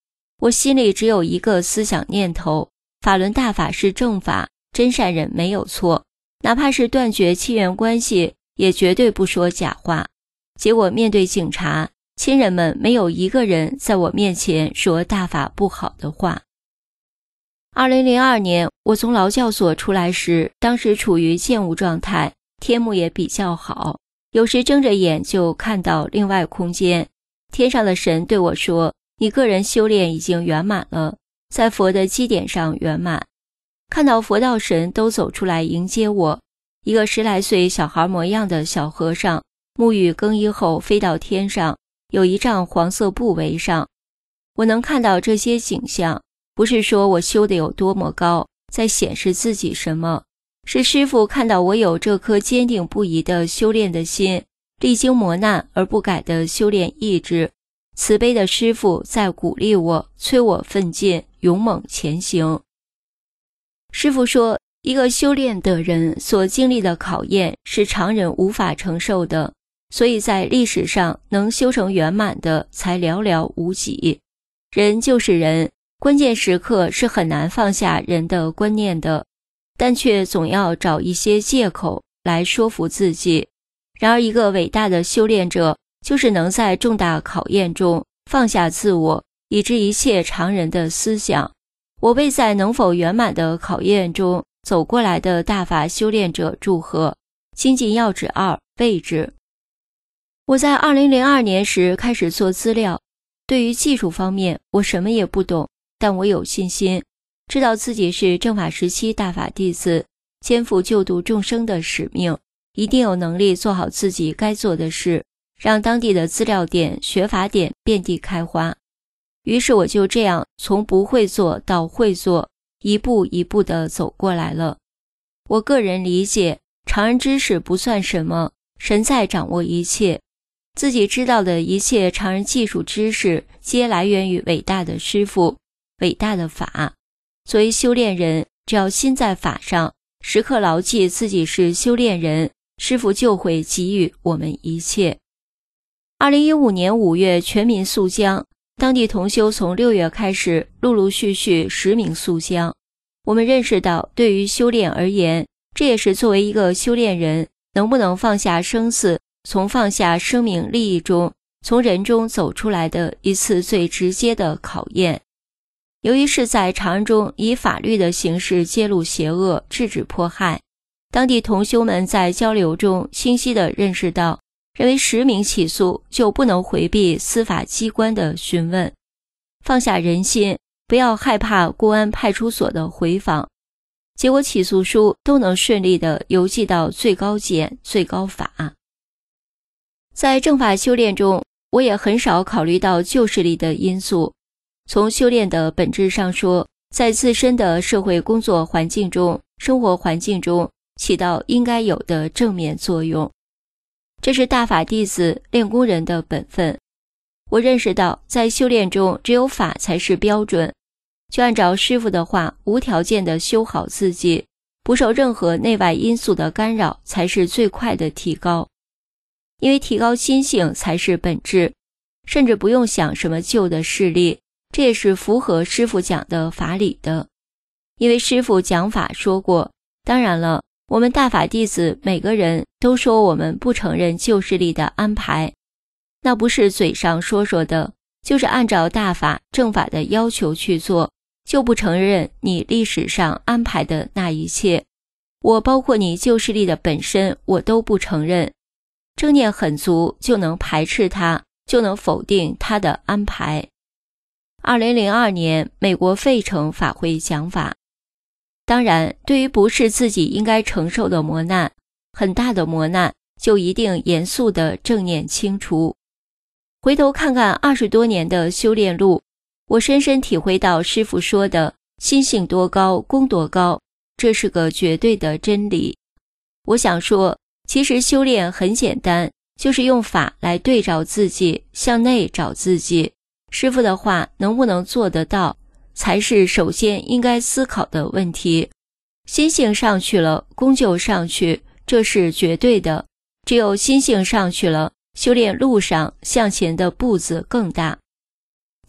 我心里只有一个思想念头，法轮大法是正法，真善人没有错，哪怕是断绝亲缘关系，也绝对不说假话。结果面对警察，亲人们没有一个人在我面前说大法不好的话。二零零二年，我从劳教所出来时，当时处于见物状态，天目也比较好，有时睁着眼就看到另外空间。天上的神对我说，你个人修炼已经圆满了，在佛的基点上圆满。看到佛道神都走出来迎接我，一个十来岁小孩模样的小和尚，沐浴更衣后飞到天上，有一丈黄色布围上。我能看到这些景象，不是说我修得有多么高，在显示自己什么，是师父看到我有这颗坚定不移的修炼的心，历经磨难而不改的修炼意志，慈悲的师父在鼓励我，催我奋进，勇猛前行。师父说，一个修炼的人所经历的考验是常人无法承受的，所以在历史上能修成圆满的才寥寥无几。人就是人，关键时刻是很难放下人的观念的，但却总要找一些借口来说服自己。然而一个伟大的修炼者，就是能在重大考验中放下自我，以知一切常人的思想。我为在能否圆满的考验中走过来的大法修炼者祝贺。精进要旨二：位置。我在二零零二年时开始做资料，对于技术方面我什么也不懂，但我有信心，知道自己是正法时期大法弟子，肩负救度众生的使命，一定有能力做好自己该做的事，让当地的资料点、学法点遍地开花。于是我就这样从不会做到会做，一步一步地走过来了。我个人理解，常人知识不算什么，神在掌握一切，自己知道的一切常人技术知识皆来源于伟大的师父，伟大的法。作为修炼人，只要心在法上，时刻牢记自己是修炼人，师父就会给予我们一切。二零一五年五月全民肃江，当地同修从六月开始陆陆续续实名肃江。我们认识到，对于修炼而言，这也是作为一个修炼人能不能放下生死，从放下生命利益中，从人中走出来的一次最直接的考验。由于是在常人中以法律的形式揭露邪恶，制止迫害，当地同修们在交流中清晰地认识到，认为实名起诉就不能回避司法机关的询问，放下人心，不要害怕公安派出所的回访，结果起诉书都能顺利地邮寄到最高检、最高法。在正法修炼中，我也很少考虑到旧势力的因素。从修炼的本质上说，在自身的社会工作环境中、生活环境中起到应该有的正面作用，这是大法弟子练功人的本分。我认识到，在修炼中只有法才是标准，就按照师父的话，无条件地修好自己，不受任何内外因素的干扰，才是最快的提高。因为提高心性才是本质，甚至不用想什么旧的势力，这也是符合师父讲的法理的。因为师父讲法说过，当然了，我们大法弟子每个人都说我们不承认旧势力的安排，那不是嘴上说说的，就是按照大法正法的要求去做，就不承认你历史上安排的那一切。我包括你旧势力的本身，我都不承认。正念很足，就能排斥它，就能否定它的安排。二零零二年，美国费城法会讲法。当然，对于不是自己应该承受的磨难，很大的磨难，就一定严肃的正念清除。回头看看二十多年的修炼路，我深深体会到师父说的心性多高，功多高，这是个绝对的真理。我想说，其实修炼很简单，就是用法来对照自己，向内找自己。师父的话能不能做得到，才是首先应该思考的问题。心性上去了，功就上去，这是绝对的。只有心性上去了，修炼路上向前的步子更大。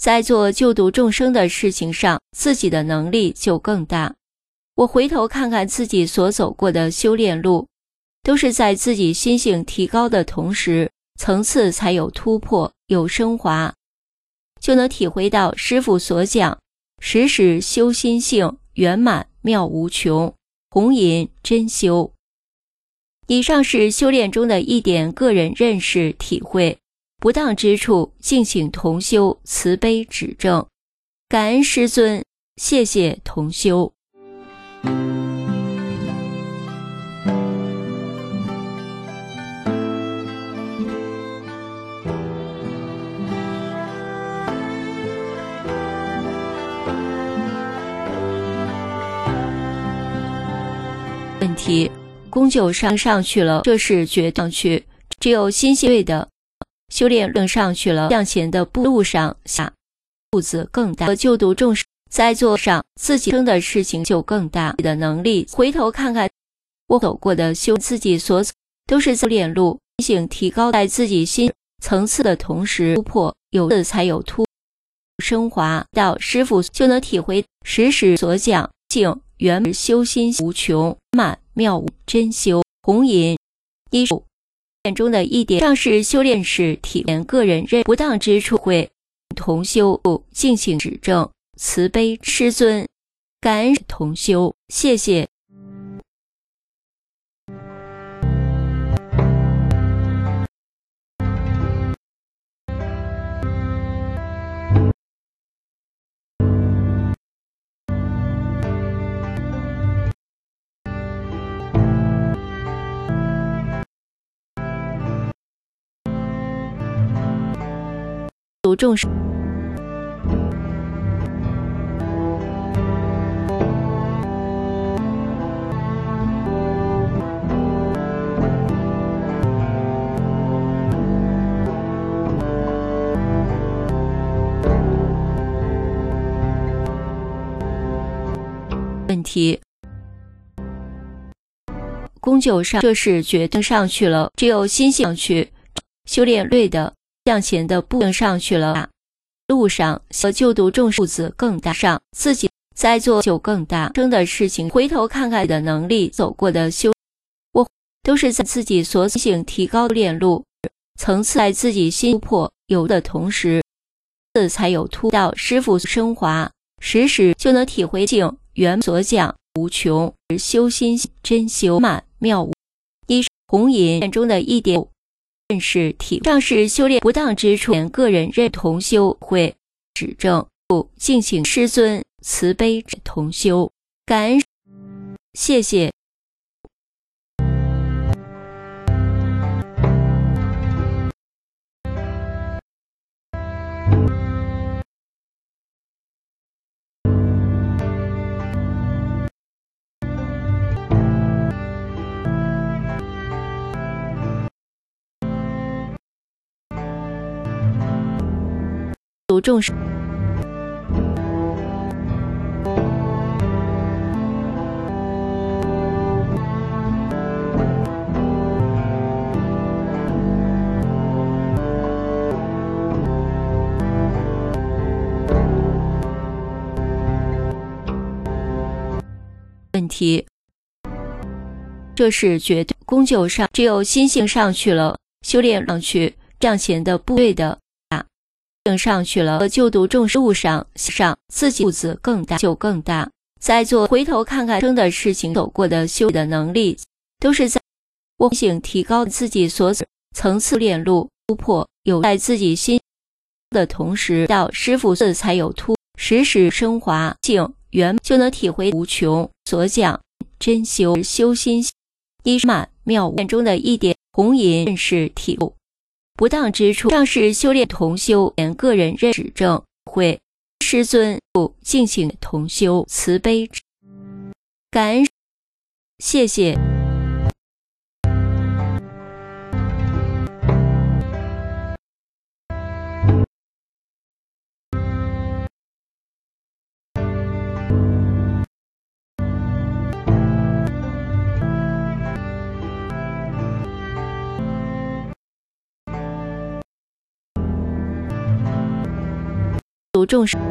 在做救度众生的事情上，自己的能力就更大。我回头看看自己所走过的修炼路，都是在自己心性提高的同时，层次才有突破，有升华，就能体会到师父所讲，时时修心性，圆满妙无穷，弘引真修。以上是修炼中的一点个人认识体会，不当之处敬请同修慈悲指正，感恩师尊，谢谢同修。问题，功就上上去了，这是绝上去，只有心性对的修炼论上去了，向前的步路上下步子更大，救度众生，在做上自己生的事情就更大的能力。回头看看我走过的修，自己所走都是在练路，心性提高在自己心层次的同时，突破有的才有突升华，到师父就能体会时时所讲性圆修心无穷满妙无真修弘引一手练中的一点，上是修炼时体验个人认不当之处，会同修敬请指正，慈悲师尊，感恩同修，谢谢。度众生。问题，功就上，这是决定上去了，只有心性上去，修炼对的。向前的步上去了，路上救度众数字更大，上自己在做就更大生的事情，回头看看的能力走过的修，我都是在自己所性提高练路，层次在自己心突破有的同时，这才有突到师父升华，时时就能体会境原所讲无穷修心真修满妙无一弘引中的一点。认识体上是修炼不当之处，个人认同修会指正，不敬请师尊慈悲同修，感恩谢谢。度众生。问题，这是绝对功就上，只有心性上去了，修炼上去，向前的不对的。上去了，救度众生路上上自己步子更大就更大，在做回头看看生的事情，走过的修的能力，都是在我性提高自己所层次练路突破有在自己心的同时，到师父自才有突时时升华境圆，就能体会无穷所讲真修修心一满妙无中的一点弘引认识体悟。不当之处，上是修炼同修，个人认指正会师尊不敬请同修慈悲，感恩谢谢。 读众生。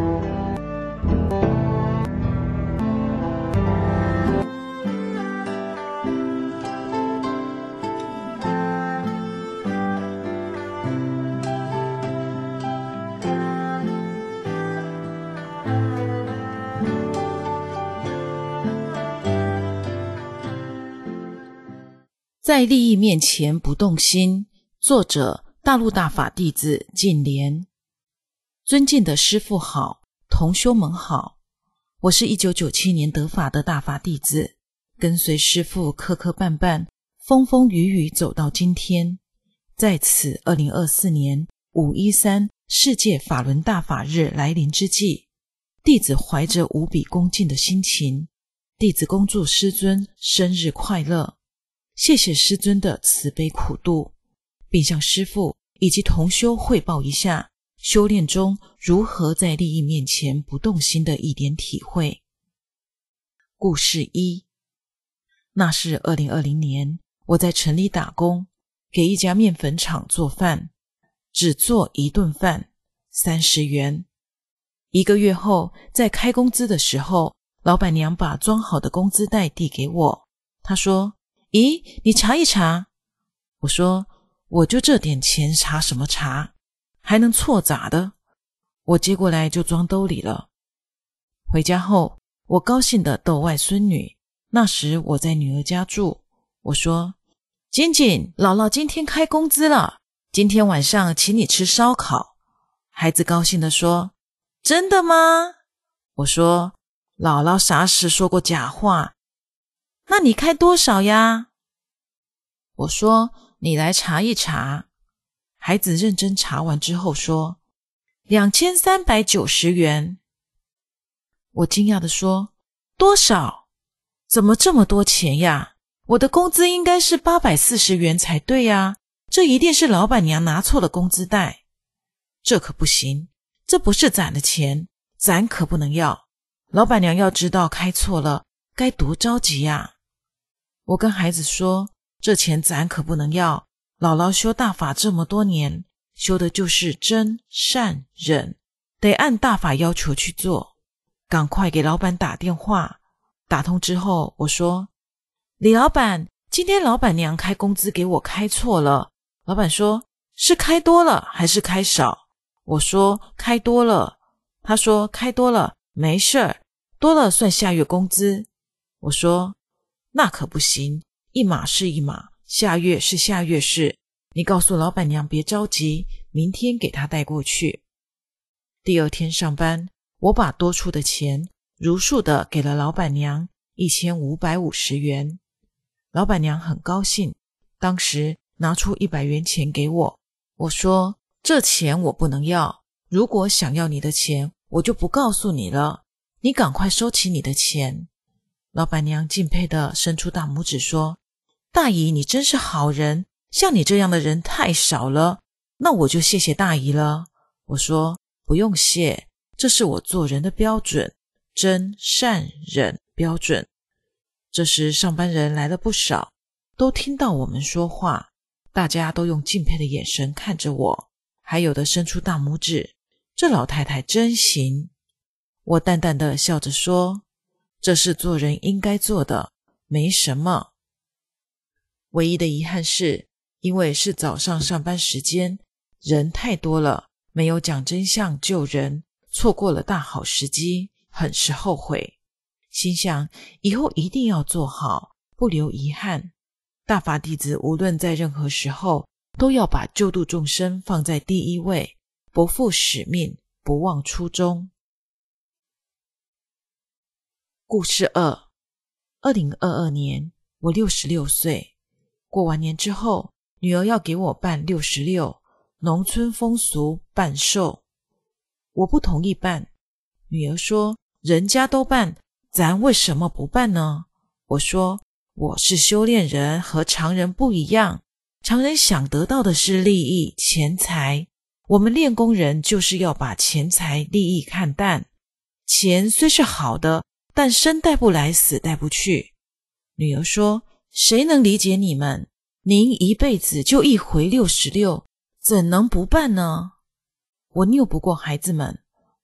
在利益面前不动心，作者大陆大法弟子净莲。尊敬的师父好，同修们好，我是一九九七年得法的大法弟子，跟随师父磕磕绊绊，风风雨雨走到今天。在此二零二四年五一三世界法轮大法日来临之际，弟子怀着无比恭敬的心情，弟子恭祝师尊生日快乐，谢谢师尊的慈悲苦度，并向师父以及同修汇报一下修炼中如何在利益面前不动心的一点体会。故事一，那是二零二零年，我在城里打工，给一家面粉厂做饭，只做一顿饭，三十元。一个月后，在开工资的时候，老板娘把装好的工资袋递给我，她说：咦，你查一查。我说：我就这点钱，查什么查？还能错咋的？我接过来就装兜里了。回家后，我高兴地逗外孙女，那时我在女儿家住，我说：晶晶，姥姥今天开工资了，今天晚上请你吃烧烤。孩子高兴地说：真的吗？我说：姥姥啥时说过假话？那你开多少呀？我说：你来查一查。孩子认真查完之后说：两千三百九十元。我惊讶地说：多少？怎么这么多钱呀？我的工资应该是八百四十元才对呀，这一定是老板娘拿错了工资袋。这可不行，这不是咱的钱，咱可不能要。老板娘要知道开错了，该多着急呀。我跟孩子说，这钱咱可不能要，姥姥修大法这么多年，修的就是真善忍，得按大法要求去做。赶快给老板打电话。打通之后，我说：李老板，今天老板娘开工资给我开错了。老板说：是开多了还是开少？我说：开多了。他说：开多了没事儿，多了算下月工资。我说：那可不行，一码是一码，下月是下月事，你告诉老板娘别着急，明天给她带过去。第二天上班，我把多出的钱如数的给了老板娘一千五百五十元。老板娘很高兴，当时拿出一百元钱给我。我说：这钱我不能要，如果想要你的钱，我就不告诉你了，你赶快收起你的钱。老板娘敬佩地伸出大拇指说：大姨你真是好人，像你这样的人太少了，那我就谢谢大姨了。我说：不用谢，这是我做人的标准，真善忍标准。这时上班人来了不少，都听到我们说话，大家都用敬佩的眼神看着我，还有的伸出大拇指，这老太太真行。我淡淡的笑着说：这是做人应该做的，没什么。唯一的遗憾是，因为是早上上班时间，人太多了，没有讲真相救人，错过了大好时机，很是后悔。心想以后一定要做好，不留遗憾。大法弟子无论在任何时候，都要把救度众生放在第一位，不负使命，不忘初衷。故事二，二零二二年，我六十六岁，过完年之后，女儿要给我办六十六，农村风俗办寿。我不同意办，女儿说：人家都办，咱为什么不办呢？我说：我是修炼人，和常人不一样，常人想得到的是利益、钱财，我们练功人就是要把钱财、利益看淡。钱虽是好的，但生带不来，死带不去。女儿说：谁能理解你们？您一辈子就一回六十六，怎能不办呢？我拗不过孩子们，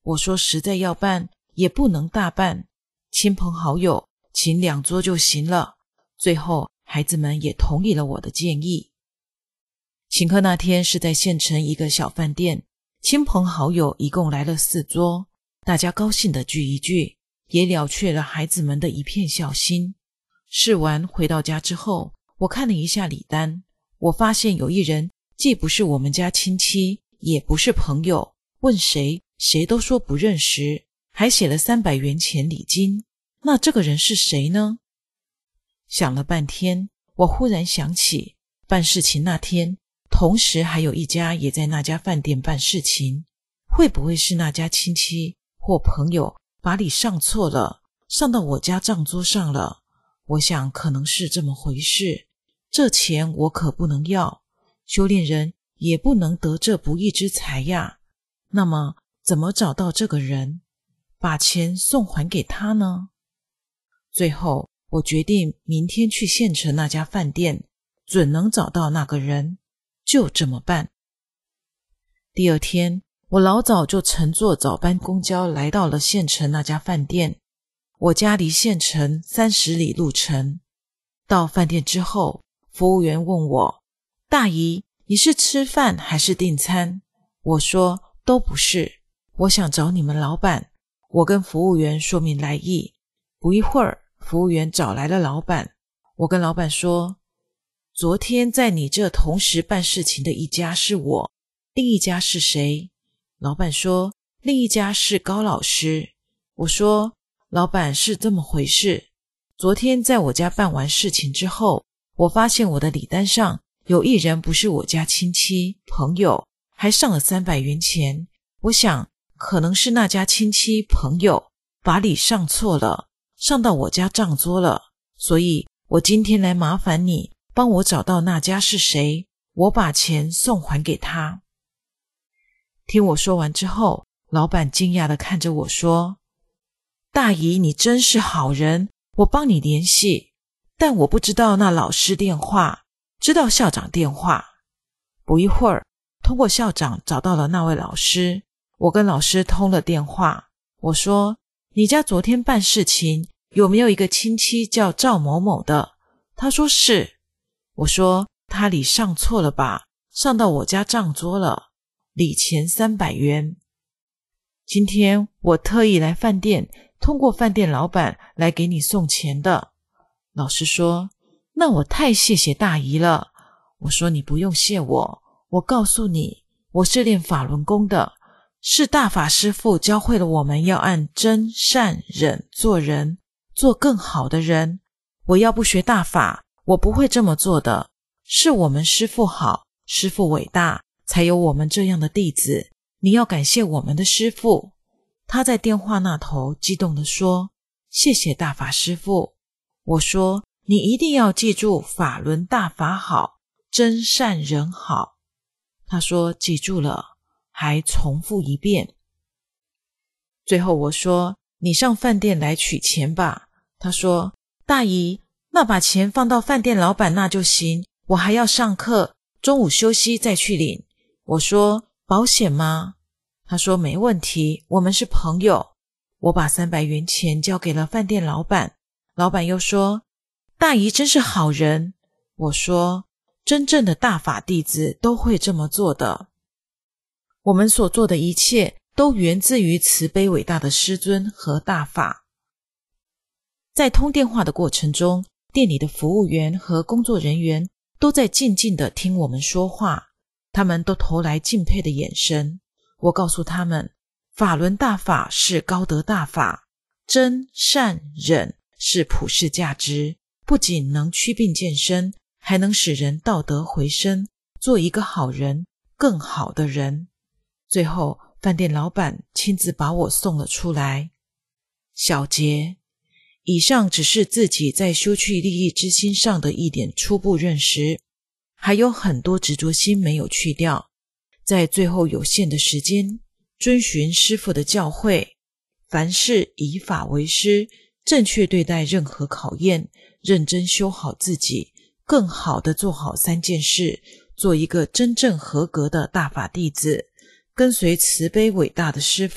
我说实在要办，也不能大办，亲朋好友请两桌就行了。最后孩子们也同意了我的建议。请客那天是在县城一个小饭店，亲朋好友一共来了四桌，大家高兴地聚一聚，也了却了孩子们的一片孝心。试完回到家之后，我看了一下礼单，我发现有一人既不是我们家亲戚，也不是朋友，问谁谁都说不认识，还写了三百元钱礼金。那这个人是谁呢？想了半天，我忽然想起办事情那天同时还有一家也在那家饭店办事情，会不会是那家亲戚或朋友把礼上错了，上到我家账桌上了？我想可能是这么回事，这钱我可不能要，修炼人也不能得这不义之财呀。那么怎么找到这个人，把钱送还给他呢？最后我决定明天去县城那家饭店，准能找到那个人，就这么办。第二天，我老早就乘坐早班公交来到了县城那家饭店。我家离县城三十里路程。到饭店之后，服务员问我，大姨，你是吃饭还是订餐？我说都不是，我想找你们老板。我跟服务员说明来意。不一会儿，服务员找来了老板。我跟老板说，昨天在你这同时办事情的一家是我，另一家是谁？老板说，另一家是高老师。我说，老板，是这么回事，昨天在我家办完事情之后，我发现我的礼单上有一人不是我家亲戚朋友，还上了三百元钱。我想可能是那家亲戚朋友把礼上错了，上到我家账桌了，所以我今天来麻烦你帮我找到那家是谁，我把钱送还给他。听我说完之后，老板惊讶地看着我说，大姨，你真是好人，我帮你联系，但我不知道那老师电话，知道校长电话。不一会儿，通过校长找到了那位老师，我跟老师通了电话。我说，你家昨天办事情有没有一个亲戚叫赵某某的？他说是。我说，他礼上错了吧，上到我家账桌了，礼钱三百元。今天我特意来饭店，通过饭店老板来给你送钱的。老师说，那我太谢谢大姨了。我说，你不用谢我，我告诉你，我是练法轮功的，是大法师父教会了我们要按真善忍做人，做更好的人。我要不学大法，我不会这么做的。是我们师父好，师父伟大，才有我们这样的弟子。你要感谢我们的师父。他在电话那头激动地说，谢谢大法师父。我说，你一定要记住法轮大法好，真善人好。他说记住了，还重复一遍。最后我说，你上饭店来取钱吧。他说，大姨，那把钱放到饭店老板那就行，我还要上课，中午休息再去领。我说，保险吗？他说没问题，我们是朋友。我把三百元钱交给了饭店老板，老板又说，大姨真是好人。我说，真正的大法弟子都会这么做的。我们所做的一切都源自于慈悲伟大的师尊和大法。在通电话的过程中，店里的服务员和工作人员都在静静地听我们说话，他们都投来敬佩的眼神。我告诉他们，法轮大法是高德大法，真善忍是普世价值，不仅能祛病健身，还能使人道德回升，做一个好人，更好的人。最后，饭店老板亲自把我送了出来。小结，以上只是自己在修去利益之心上的一点初步认识，还有很多执着心没有去掉。在最后有限的时间，遵循师父的教诲，凡事以法为师，正确对待任何考验，认真修好自己，更好地做好三件事，做一个真正合格的大法弟子，跟随慈悲伟大的师父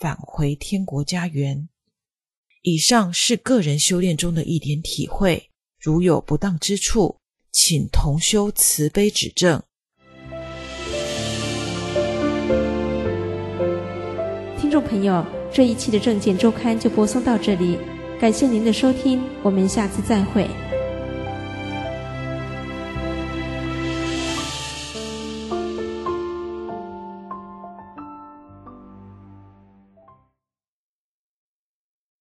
返回天国家园。以上是个人修炼中的一点体会，如有不当之处，请同修慈悲指正。 听众朋友，这一期的正见周刊就播送到这里，感谢您的收听，我们下次再会。